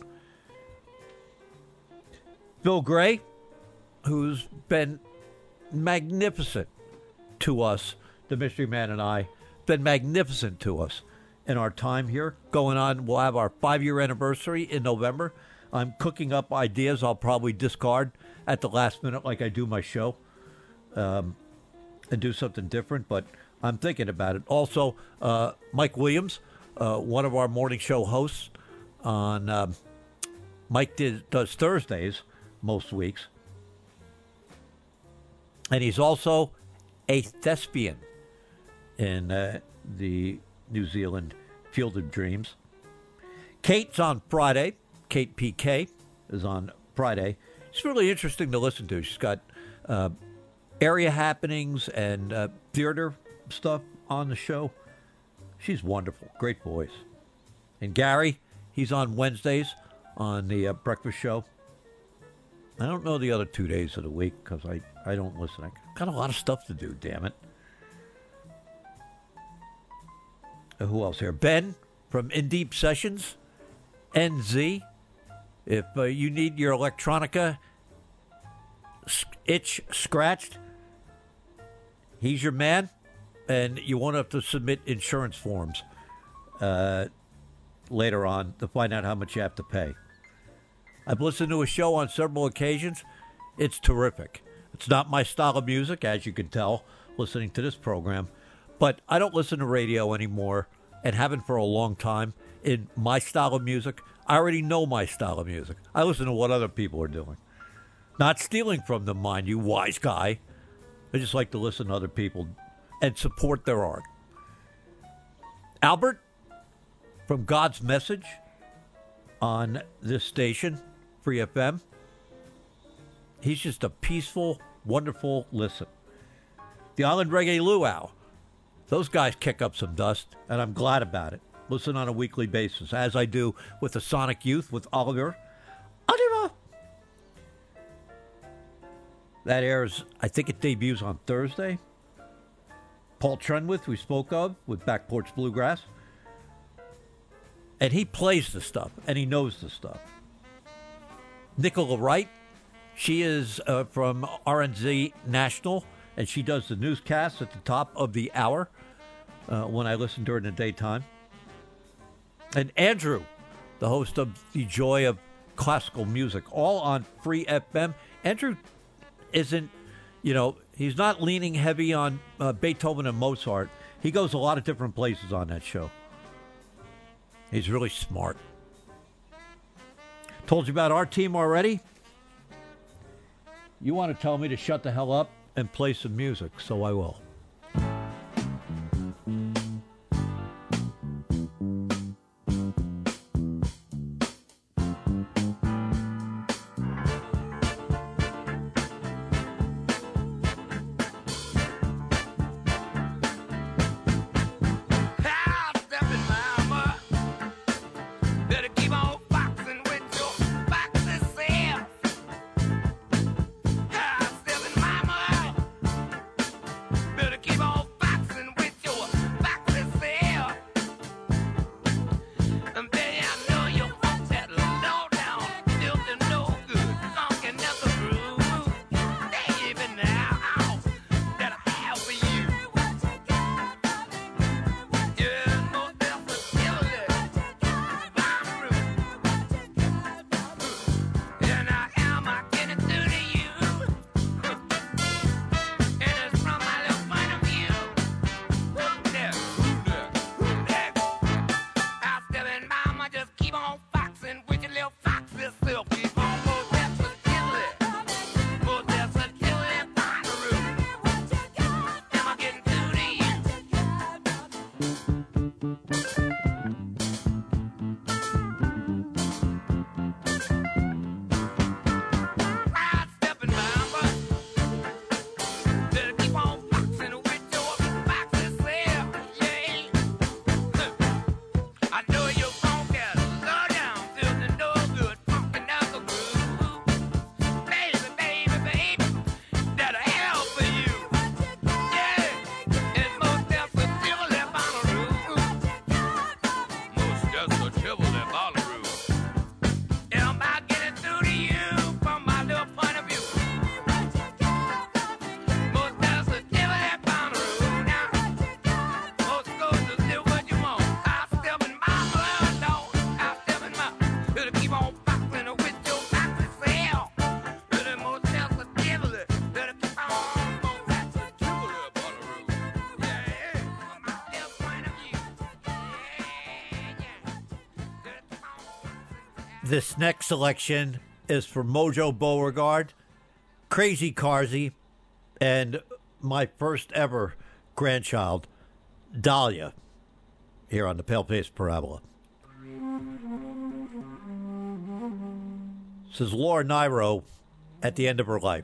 Bill Gray, who's been magnificent to us, the Mystery Man and I, been magnificent to us in our time here. Going on, we'll have our 5-year anniversary in November. I'm cooking up ideas I'll probably discard at the last minute like I do my show and do something different, but I'm thinking about it. Also, Mike Williams, one of our morning show hosts on Mike does Thursdays most weeks. And he's also a thespian in the New Zealand Field of Dreams. Kate's on Friday. Kate PK is on Friday. It's really interesting to listen to. She's got area happenings and theater stuff on the show. She's wonderful. Great voice. And Gary, he's on Wednesdays on the breakfast show. I don't know the other 2 days of the week because I don't listen. I got a lot of stuff to do, damn it. Who else here? Ben from In Deep Sessions, NZ. If you need your electronica itch scratched, he's your man, and you won't have to submit insurance forms later on to find out how much you have to pay. I've listened to a show on several occasions. It's terrific. It's not my style of music, as you can tell, listening to this program. But I don't listen to radio anymore and haven't for a long time in my style of music. I already know my style of music. I listen to what other people are doing. Not stealing from them, mind you, wise guy. I just like to listen to other people and support their art. Albert from God's Message on this station, Free FM. He's just a peaceful, wonderful listen. The Island Reggae Luau. Those guys kick up some dust, and I'm glad about it. Listen on a weekly basis, as I do with the Sonic Youth with Oliver. Oliver! That airs, I think it debuts on Thursday. Paul Trunwood, we spoke of, with Back Porch Bluegrass. And he plays the stuff, and he knows the stuff. Nicola Wright, She is from RNZ National, and she does the newscast at the top of the hour when I listen during the daytime. And Andrew, the host of The Joy of Classical Music, all on Free FM. Andrew isn't, he's not leaning heavy on Beethoven and Mozart. He goes a lot of different places on that show. He's really smart. Told you about our team already? You want to tell me to shut the hell up and play some music, so I will. This next selection is for Mojo Beauregard, Crazy Carsey, and my first ever grandchild, Dahlia, here on the Pale-Face Parabola. This is Laura Nyro at the end of her life.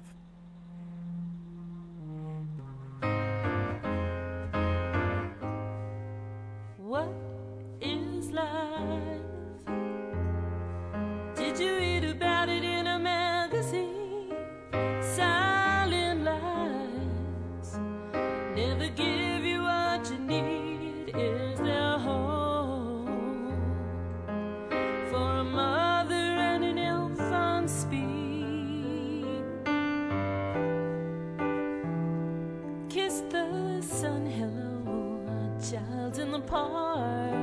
What is life? Did you read about it in a magazine? Silent lies never give you what you need. Is there hope for a mother and an infant speak? Kiss the sun hello, child in the park.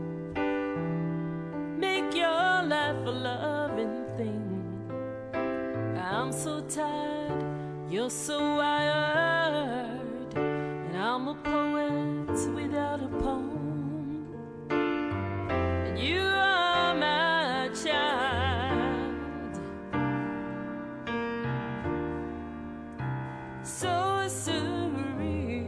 Make your life a loving thing. I'm so tired, you're so wired, and I'm a poet without a poem, and you are my child. So serene,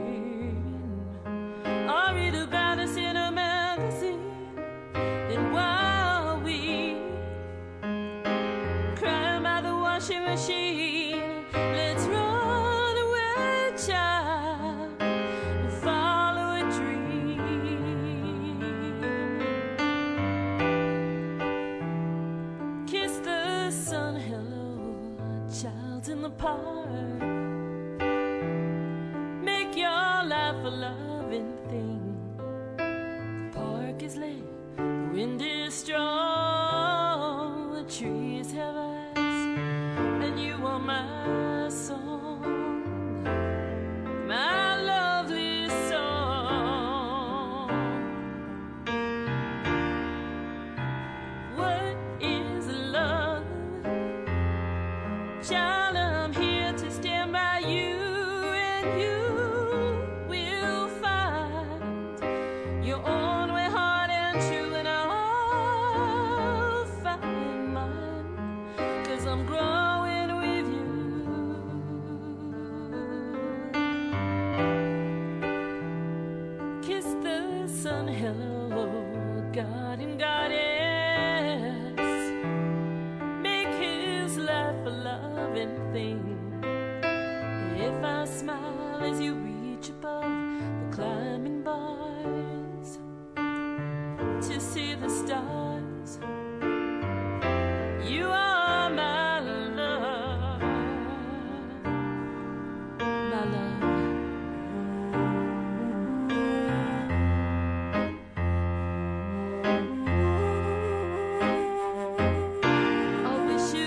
I read about us in a magazine, and while we crying by the washing machine, let's run away, child, and follow a dream. Kiss the sun hello, child in the park. Make your life a loving thing. The park is late, the wind is strong, the trees have eyes, and my song, my lovely song. What is love? Child, I'm here to stand by you, and you will find your own way hard and true, and I'll find mine, 'cause I'm growing with you. Kiss the sun, hello, God and goddess. Make his life a loving thing. If I smile as you reach above the climbing bars to see the stars, you are my love, my love. I wish you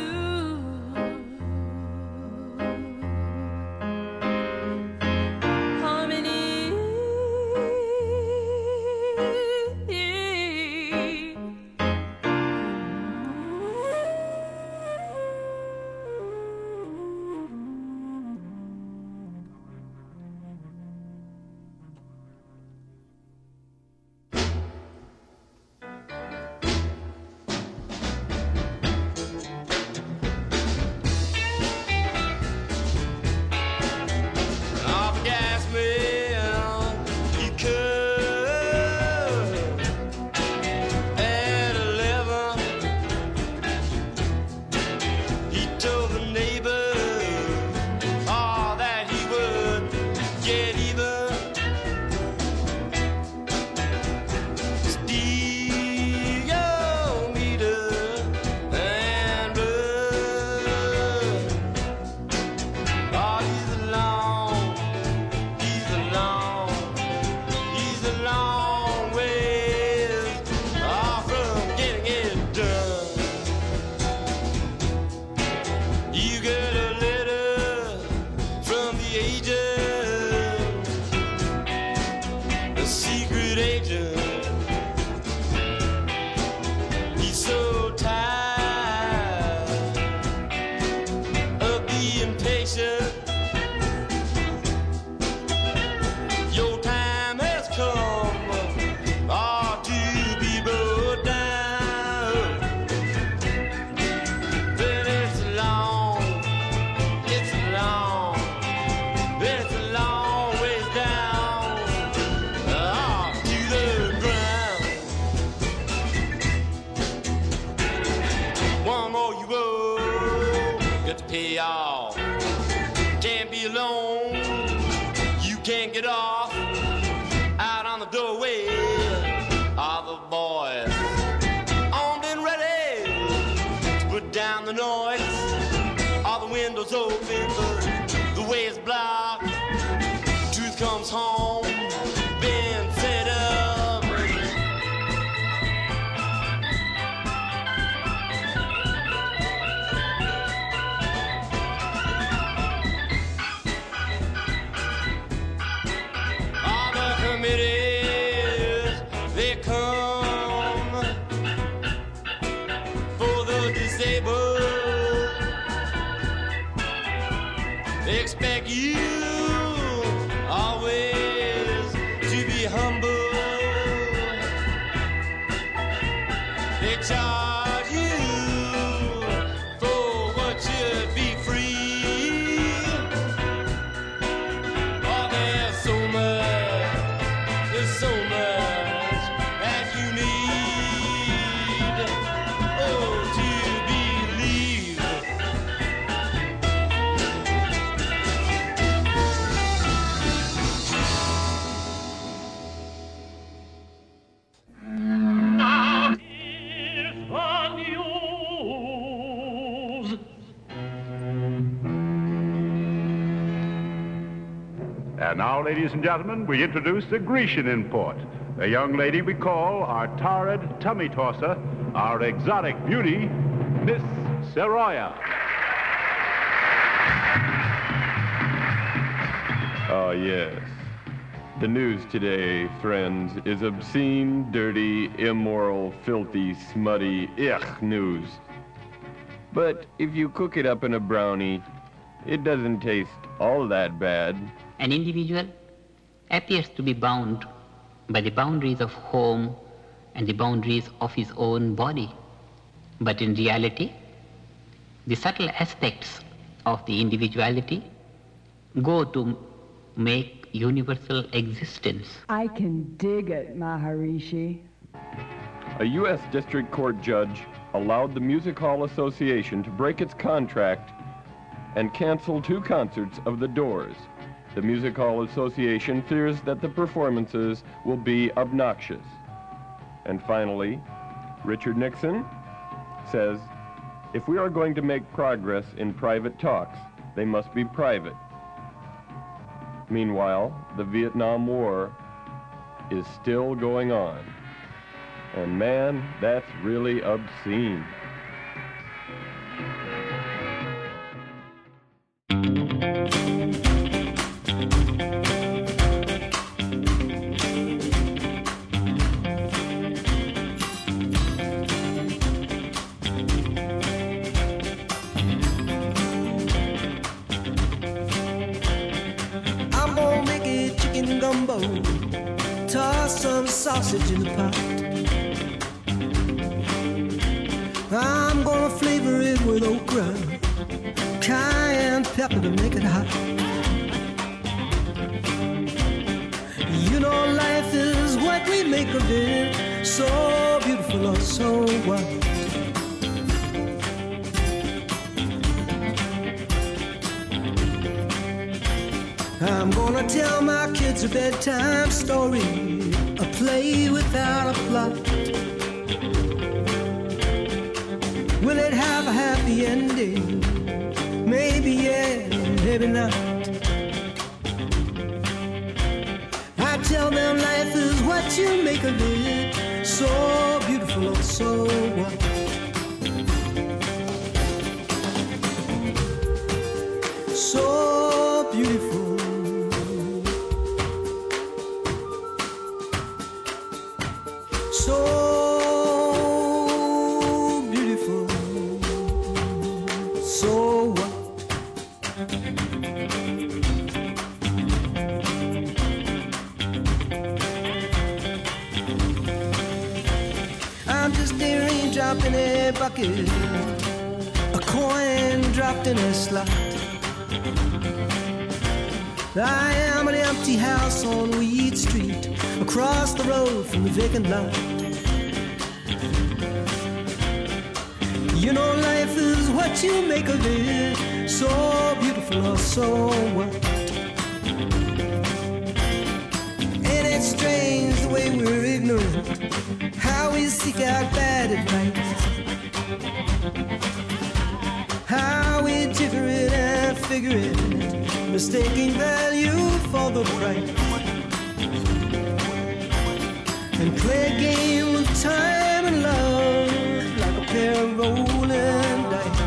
Off the gas mill, you could at 11. He told the neighbor that he would get even. Stereometer and blood. Oh, he's a long ways off from getting it done. You get a letter from the agent, a secret agent. He's so tired of being patient. Your time has come, to be brought down. But it's a long ways down, to the ground. One more you owe, got to pay off. Can't be alone, you can't get off. Out on the doorway are the boys, armed and ready to put down the noise. All the windows open, but the way is blocked. Truth comes home, been set up. All the committees, they come for the disabled. They expect you always to be humble. They charge you for what should be free. Oh, there's so much that you need, to believe. And now, ladies and gentlemen, we introduce the Grecian import, a young lady we call our torrid tummy tosser, our exotic beauty, Miss Saroya. Ah, yes. The news today, friends, is obscene, dirty, immoral, filthy, smutty, news. But if you cook it up in a brownie, it doesn't taste all that bad. An individual appears to be bound by the boundaries of home and the boundaries of his own body. But in reality, the subtle aspects of the individuality go to make universal existence. I can dig it, Maharishi. A U.S. District Court judge allowed the Music Hall Association to break its contract and cancel 2 concerts of The Doors. The Music Hall Association fears that the performances will be obnoxious. And finally, Richard Nixon says, if we are going to make progress in private talks, they must be private. Meanwhile, the Vietnam War is still going on. And man, that's really obscene. I'm gonna make a chicken gumbo, toss some sausage in the pot. I'm gonna flavor it with okra, cayenne pepper to make it hot. You know life is what we make of it, so beautiful or so what. I'm gonna tell my kids a bedtime story, a play without a plot. Will it have a happy ending? Maybe yeah, maybe not. I tell them life is what you make of it, so beautiful or so what. So beautiful. So beautiful, so what? I'm just a raindrop in a bucket, a coin dropped in a slot. I am an empty house on Weed Street, across the road from the vacant lot. You know life is what you make of it, so beautiful or so what. Ain't it strange the way we're ignorant, how we seek out bad advice, how we jigger it and figure it, mistaking value for the price, and play a game with time and love like a pair of rolling dice.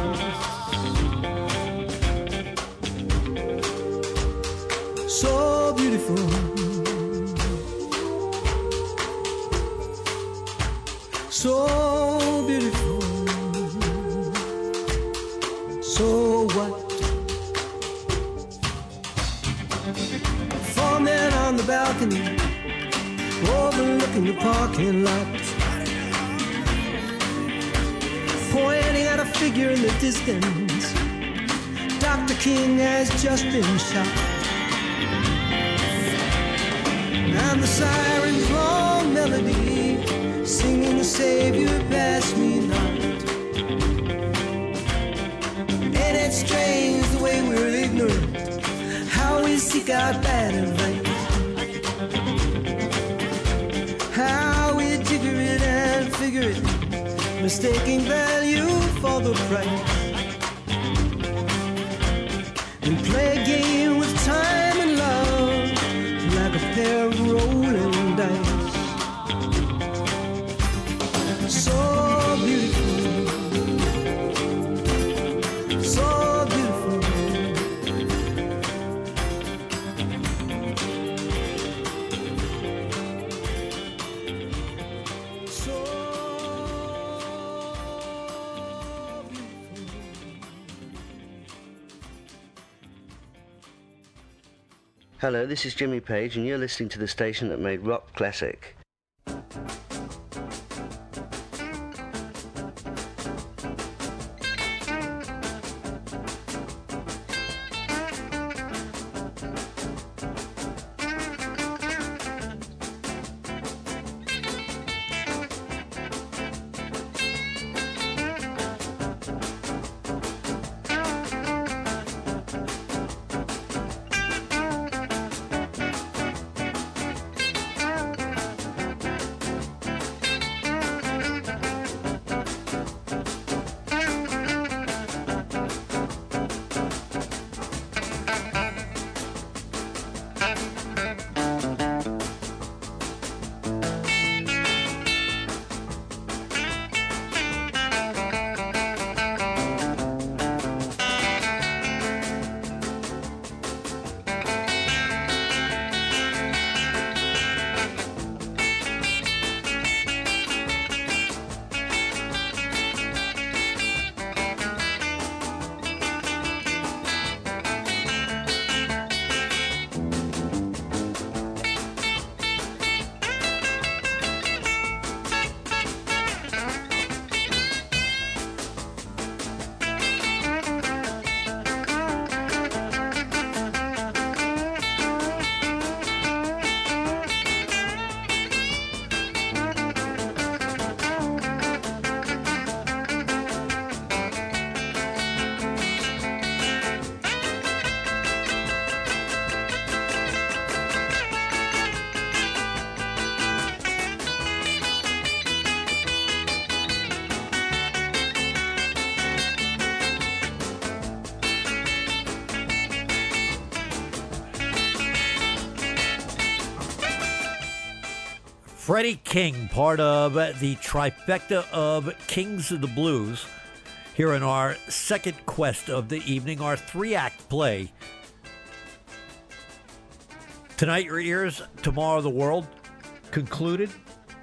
So beautiful, so beautiful, so what? 4 men on the balcony, overlooking the parking lot, pointing at a figure in the distance. Dr. King has just been shot, and the siren's long melody singing, Savior, pass me not. Ain't it strange the way we're ignorant, how we seek out bad advice, how we jigger it and figure it, mistaking value for the price, and play a game with time and love like a pair of rolling dice. So beautiful, so beautiful, Hello, this is Jimmy Page, and you're listening to the station that made rock classic. Freddie King, part of the trifecta of Kings of the Blues, here in our second quest of the evening, our three-act play. Tonight, your ears, tomorrow, the world, concluded.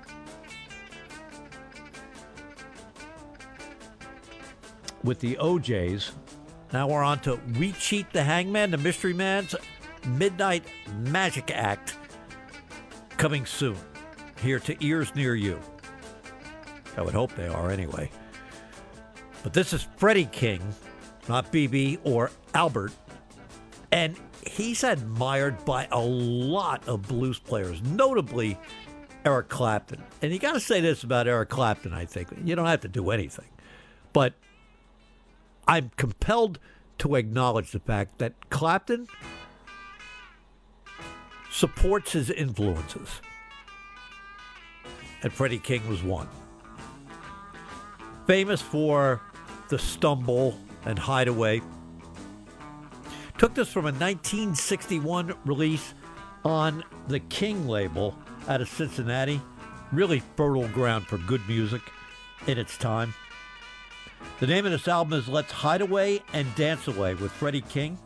With the OJs. Now we're on to We Cheat the Hangman, the Mystery Man's Midnight Magic Act, coming soon, here to ears near you. I would hope they are anyway. But this is Freddie King, not BB or Albert, and he's admired by a lot of blues players, notably Eric Clapton. And you got to say this about Eric Clapton, I think. You don't have to do anything. But I'm compelled to acknowledge the fact that Clapton supports his influences. And Freddie King was one. Famous for The Stumble and Hideaway. Took this from a 1961 release on the King label out of Cincinnati. Really fertile ground for good music in its time. The name of this album is Let's Hide Away and Dance Away with Freddie King.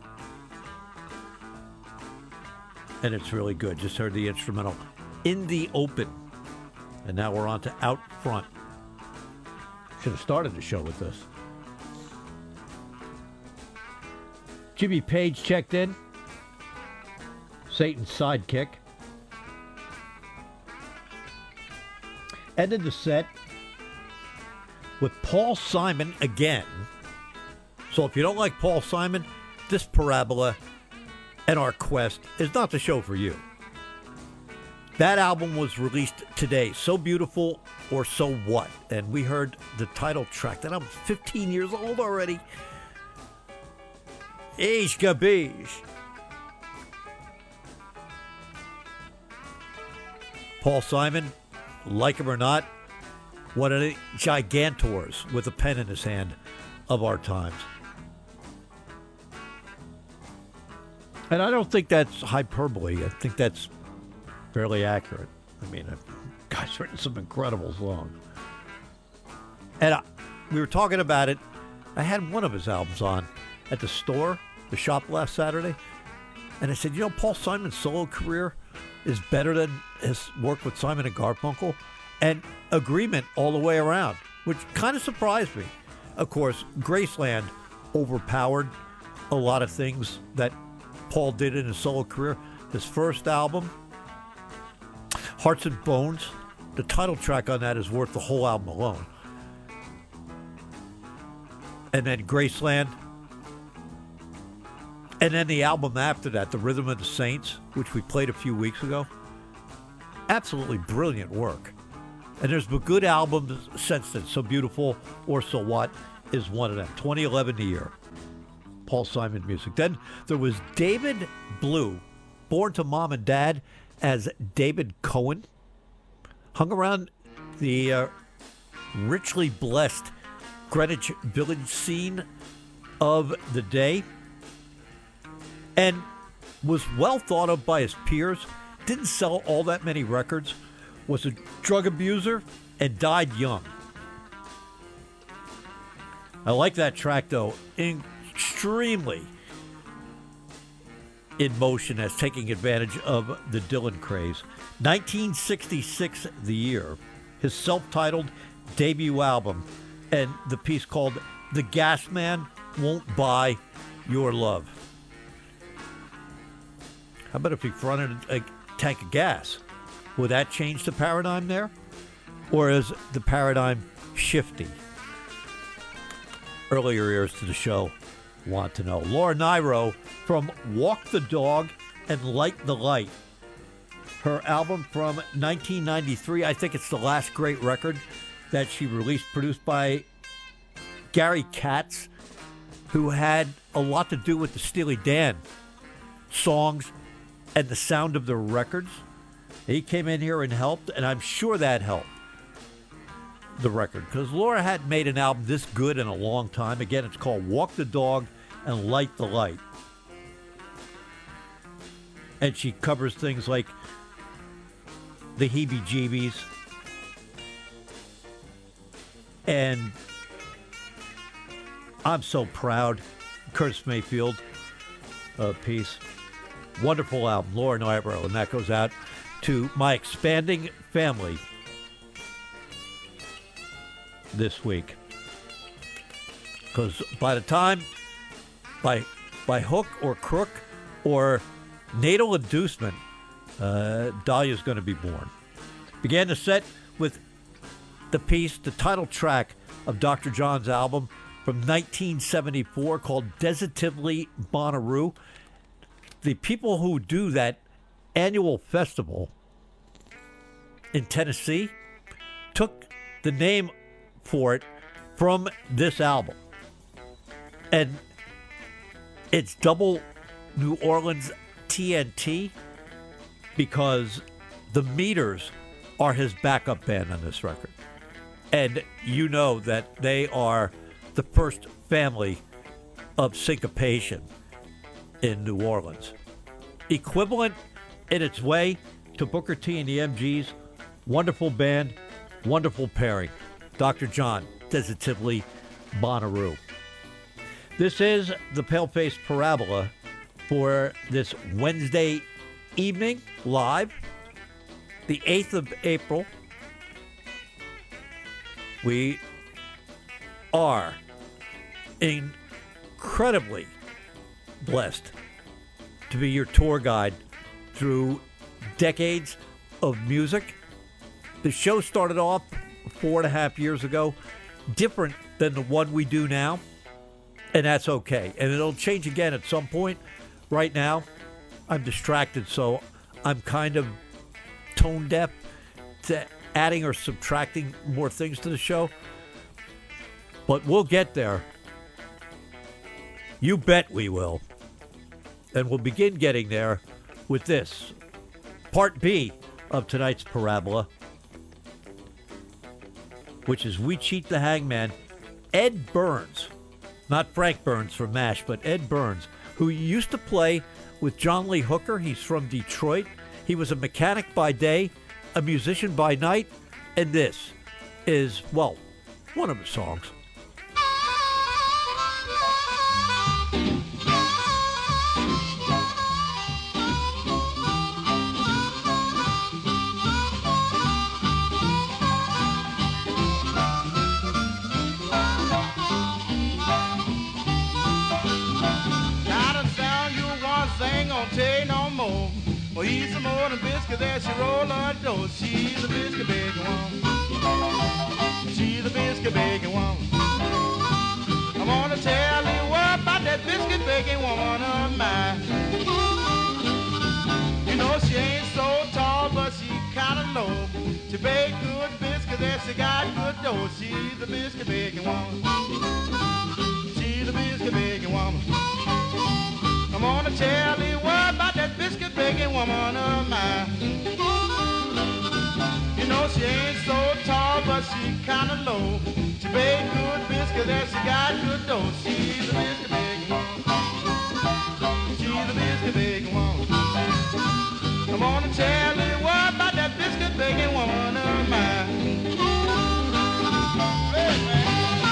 And it's really good. Just heard the instrumental In the Open. And now we're on to Out Front. Should have started the show with this. Jimmy Page checked in. Satan's sidekick. Ended the set with Paul Simon again. So if you don't like Paul Simon, this parabola and our quest is not the show for you. That album was released today, So Beautiful or So What? And we heard the title track. That album's 15 years old already. Ish Gabish. Paul Simon, like him or not, one of the gigantors with a pen in his hand of our times. And I don't think that's hyperbole. I think that's fairly accurate. I mean, guy's written some incredible songs. And we were talking about it. I had one of his albums on at the store, the shop last Saturday. And I said, you know, Paul Simon's solo career is better than his work with Simon and Garfunkel. And agreement all the way around, which kind of surprised me. Of course, Graceland overpowered a lot of things that Paul did in his solo career. his first album, Hearts and Bones. The title track on that is worth the whole album alone. And then Graceland. And then the album after that, The Rhythm of the Saints, which we played a few weeks ago. Absolutely brilliant work. And there's been good albums since then. So Beautiful or So What is one of them. 2011 the year. Paul Simon music. Then there was David Blue, born to mom and dad as David Cohen. Hung around the richly blessed Greenwich Village scene of the day and was well thought of by his peers. Didn't sell all that many records. Was a drug abuser and died young. I like that track, though. Extremely in motion as taking advantage of the Dylan craze. 1966, the year. His self-titled debut album. And the piece called The Gas Man Won't Buy Your Love. How about if he fronted a tank of gas? Would that change the paradigm there? Or is the paradigm shifty? Earlier ears to the show want to know. Laura Nyro from Walk the Dog and Light the Light. Her album from 1993, I think it's the last great record that she released, produced by Gary Katz, who had a lot to do with the Steely Dan songs and the sound of the records. He came in here and helped, and I'm sure that helped the record, because Laura hadn't made an album this good in a long time. Again, it's called Walk the Dog and Light the Light. And she covers things like the Heebie-Jeebies and I'm So Proud, Curtis Mayfield piece. Wonderful album, Laura Nyro, and that goes out to my expanding family this week. Because by the time, by hook or crook or natal inducement, Dahlia's going to be born. Began the set with the piece, the title track of Dr. John's album from 1974 called Desertively Bonnaroo. The people who do that annual festival in Tennessee took the name for it from this album. And it's double New Orleans TNT because the Meters are his backup band on this record. And you know that they are the first family of syncopation in New Orleans. Equivalent in its way to Booker T and the MGs. Wonderful band, wonderful pairing. Dr. John, Desertively Bonnaroo. This is the Paleface Parabola for this Wednesday evening, live, the 8th of April. We are incredibly blessed to be your tour guide through decades of music. The show started off 4.5 years ago, different than the one we do now, and that's okay. And it'll change again at some point. Right now, I'm distracted, so I'm kind of tone deaf to adding or subtracting more things to the show. But we'll get there. You bet we will. And we'll begin getting there with this, part B of tonight's Parabola, which is We Cheat the Hangman. Ed Burns, not Frank Burns from MASH, but Ed Burns, who used to play with John Lee Hooker. He's from Detroit. He was a mechanic by day, a musician by night, and this is, well, one of his songs. Gotta tell you one thing, I'll tell you no more. Well, eat some more than biscuits as she roll her dough. She's a biscuit baking woman. She's a biscuit baking woman. I wanna tell you what about that biscuit baking woman of mine. You know she ain't so tall, but she kinda low. She bake good biscuits and she got good dough. She's a biscuit baking woman. She's a biscuit baking woman. I'm gonna tell you what about that biscuit baking woman of mine. You know she ain't so tall, but she kinda low. She bake good biscuits and she got good dough. She's a biscuit baking woman. She's a biscuit baking woman. I'm gonna tell you what about that biscuit baking woman of mine. Hey, man.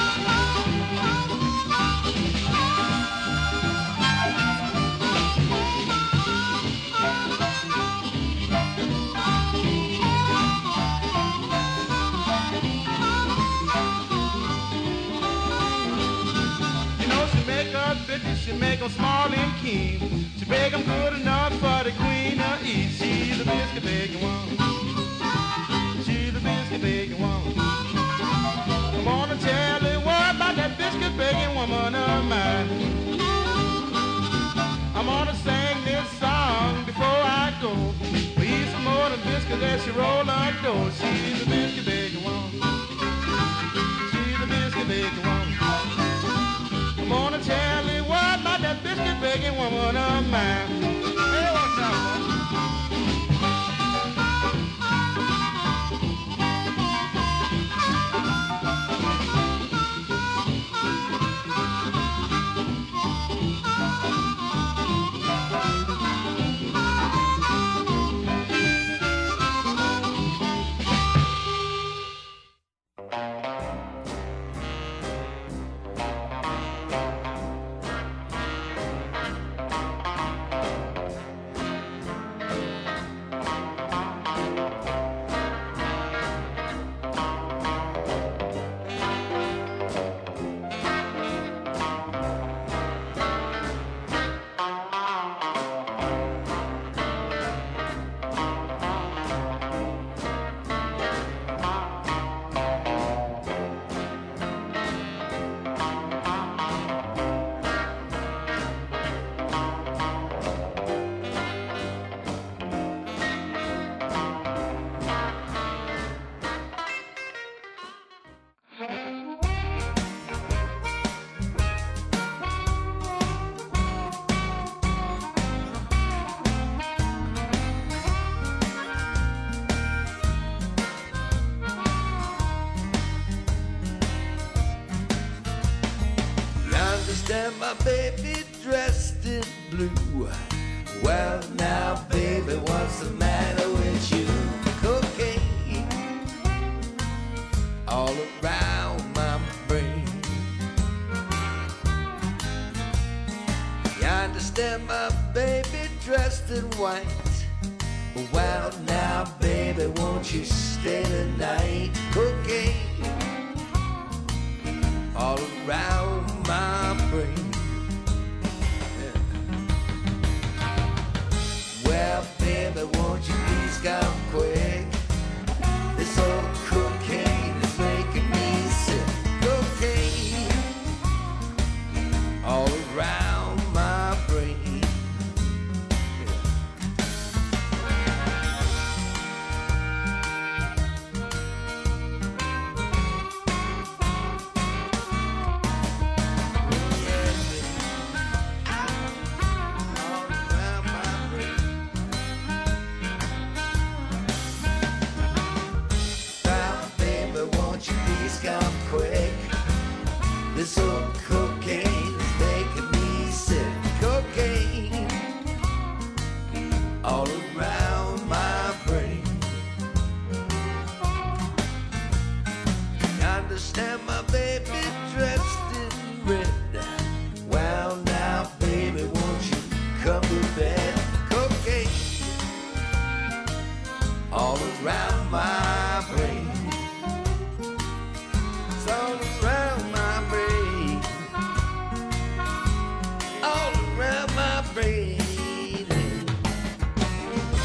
She make 'em small and keen. She bake 'em good enough for the queen to eat. She's a biscuit baking woman. She's a biscuit baking woman. I'm gonna tell you what about that biscuit baking woman of mine. I'm gonna sing this song before I go. We eat some more than biscuits as she roll her dough. She's a biscuit baking woman. She's a biscuit baking woman. I'm gonna tell you what about that biscuit baking woman of mine. Hey, what's up, My baby dressed in blue. Well now, baby, what's the matter with you? Cocaine all around my brain. You understand, my baby dressed in white. Well now, baby, won't you stay the night? Cocaine all around my brain. Well, baby, won't you please come quick? This old cocaine is making me sick. Cocaine all around my brain. Come quick. This old cocaine is making me sick. Cocaine all around my brain. You understand, my baby dressed in red. Well now, baby, won't you come to bed? Cocaine all around my brain. All around my brain, all around my brain.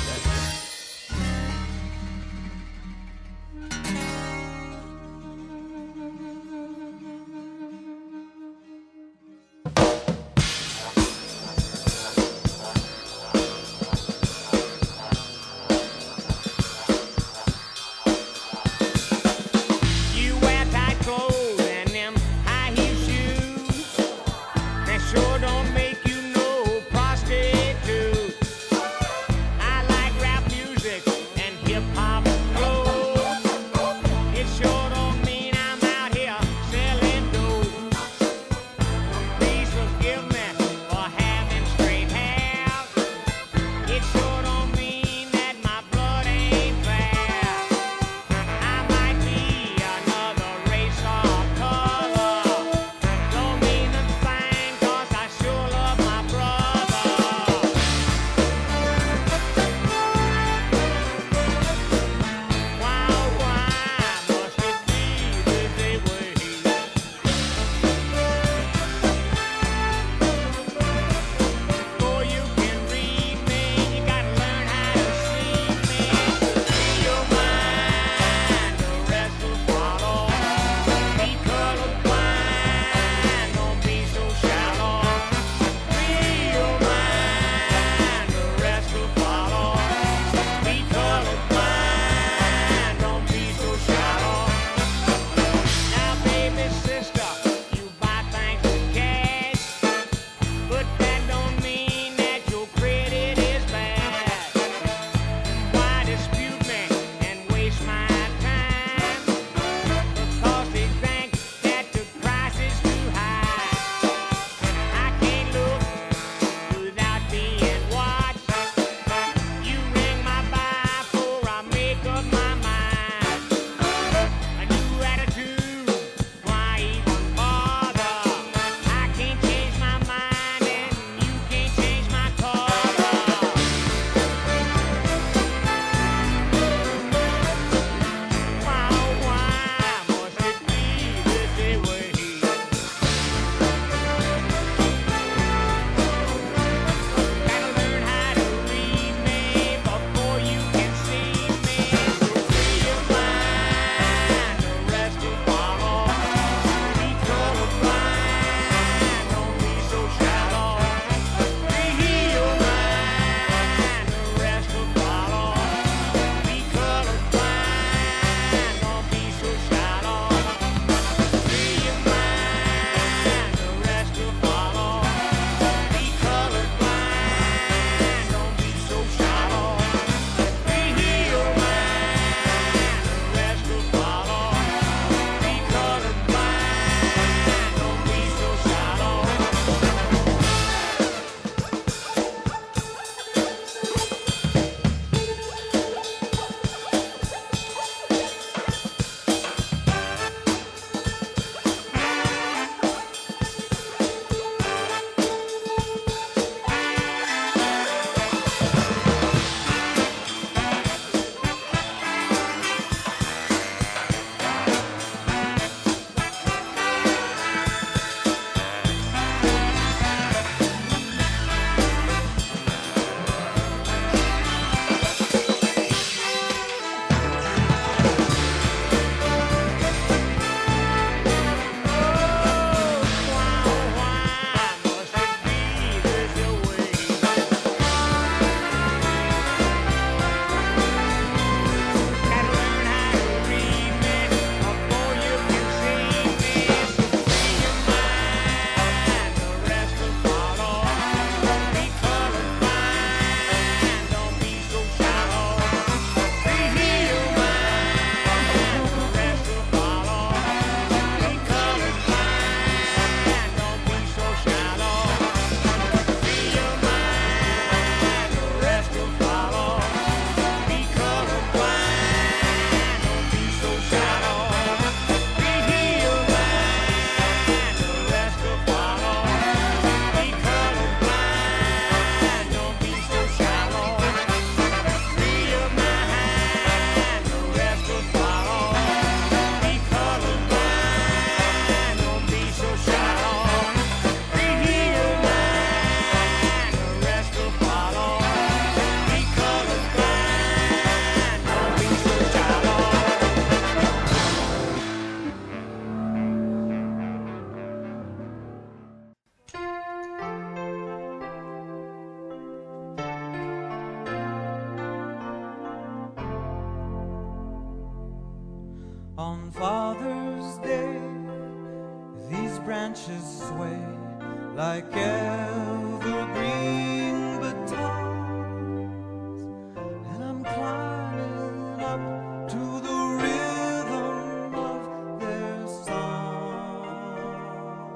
On Father's Day, these branches sway like evergreen batons, and I'm climbing up to the rhythm of their song.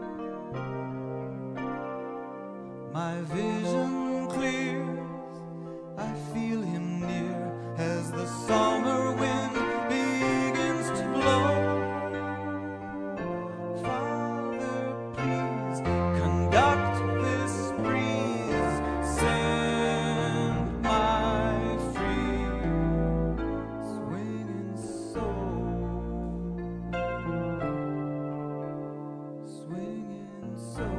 My vision clears, I feel him near as the summer wind begins to blow. Father, please conduct this breeze, send my free swinging soul, swinging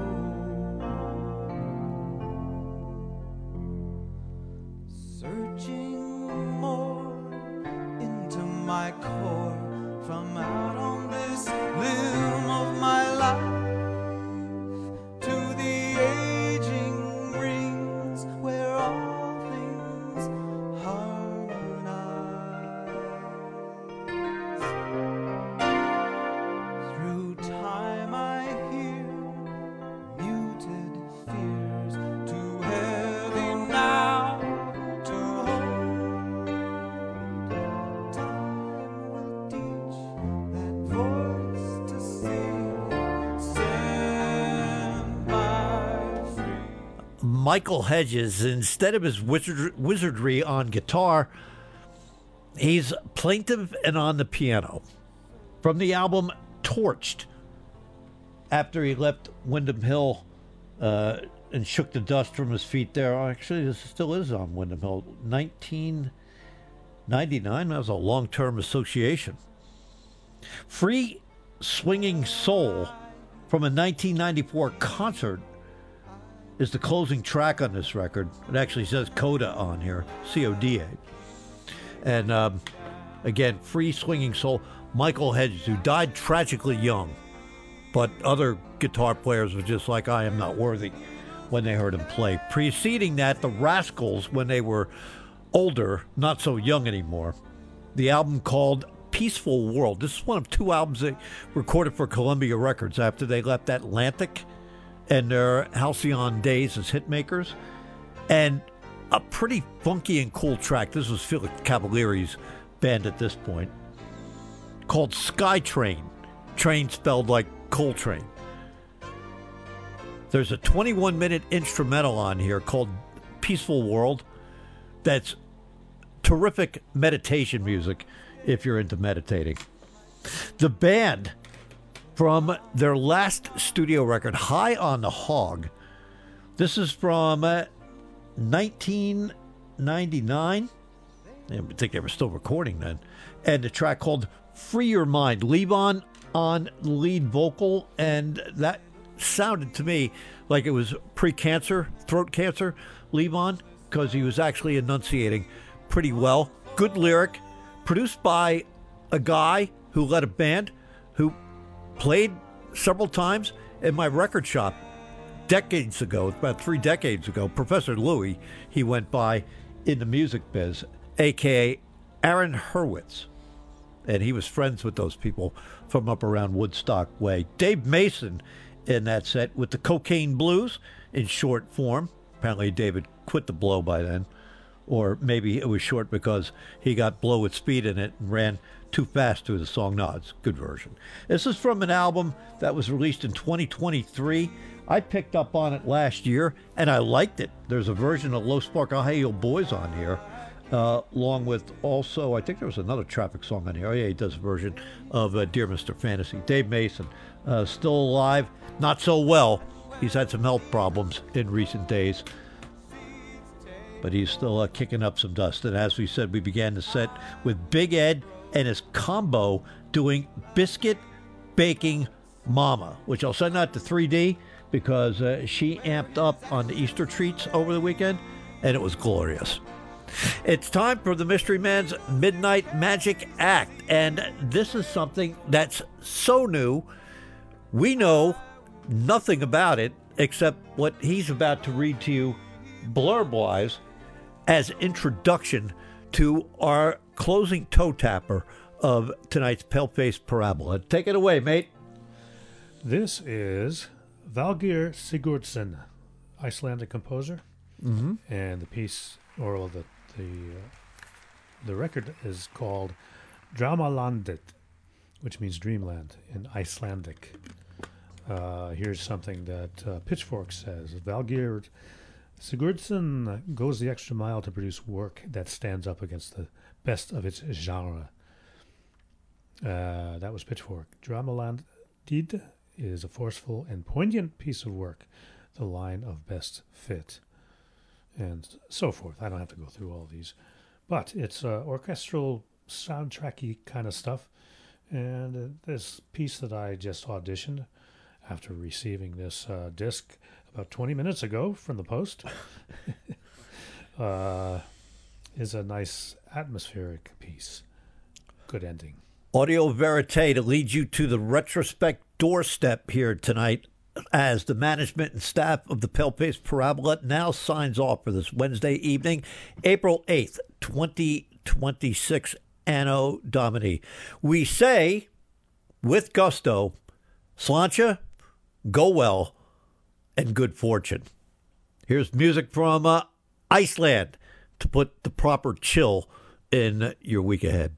soul, searching more into my core from out on this limb of my life to the aging rings where all things harmonize. Through time I hear muted fears, too heavy now to hold. Time will teach that voice to sing, send my free. Michael Hedges, instead of his wizardry on guitar, he's plaintive and on the piano. From the album Torched, after he left Windham Hill and shook the dust from his feet there. Actually, this still is on Windham Hill. 1999, that was a long-term association. Free Swinging Soul from a 1994 concert is the closing track on this record. It actually says Coda on here, C-O-D-A. And again, Free Swinging Soul, Michael Hedges, who died tragically young, but other guitar players were just like, I am not worthy when they heard him play. Preceding that, the Rascals, when they were older, not so young anymore, the album called Peaceful World. This is one of two albums they recorded for Columbia Records after they left Atlantic and their Halcyon Days as hitmakers. And a pretty funky and cool track. This was Felix Cavalieri's band at this point, called Skytrain. Train spelled like Coltrane. There's a 21-minute instrumental on here called Peaceful World that's terrific meditation music if you're into meditating. The band, from their last studio record, High on the Hog, this is from 1999. I think they were still recording then. And a track called Free Your Mind. Levon on lead vocal, and that sounded to me like it was pre-cancer, throat cancer, Levon, because he was actually enunciating pretty well. Good lyric, produced by a guy who led a band who played several times in my record shop decades ago, about 3 decades ago. Professor Louie, he went by in the music biz, a.k.a. Aaron Hurwitz. And he was friends with those people from up around Woodstock Way. Dave Mason in that set with the Cocaine Blues in short form. Apparently David quit the blow by then. Or maybe it was short because he got Blow with Speed in it and ran too fast through the song. No, it's a good version. This is from an album that was released in 2023. I picked up on it last year, and I liked it. There's a version of Low Spark Ohio Boys on here, along with also, I think there was another Traffic song on here. Oh, yeah, he does a version of Dear Mr. Fantasy. Dave Mason, still alive, not so well. He's had some health problems in recent days, but he's still kicking up some dust. And as we said, we began the set with Big Ed and his combo doing Biscuit Baking Mama, which I'll send out to 3D because she amped up on the Easter treats over the weekend, and it was glorious. It's time for the Mystery Man's Midnight Magic Act, and this is something that's so new, we know nothing about it except what he's about to read to you blurb-wise as introduction to our closing toe tapper of tonight's Pale-Face Parabola. Take it away, mate. This is Valgeir Sigurdsson, Icelandic composer, Mhm. and the piece, or the record is called Dramalandet, which means dreamland in Icelandic. Here's something that Pitchfork says. Valgeir Sigurdsson goes the extra mile to produce work that stands up against the best of its genre. That was Pitchfork. Dramalandet is a forceful and poignant piece of work, the line of best fit, and so forth. I don't have to go through all these, but it's orchestral, soundtracky kind of stuff. And this piece that I just auditioned after receiving this disc about 20 minutes ago from the post is a nice atmospheric piece. Good ending. Audio Verite to lead you to the retrospect doorstep here tonight as the management and staff of the Pale-Face Parabola now signs off for this Wednesday evening, April 8th, 2026, Anno Domini. We say, with gusto, Sláinte, go well, and good fortune. Here's music from Iceland to put the proper chill in your week ahead.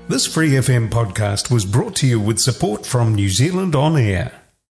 This Free FM podcast was brought to you with support from New Zealand On Air.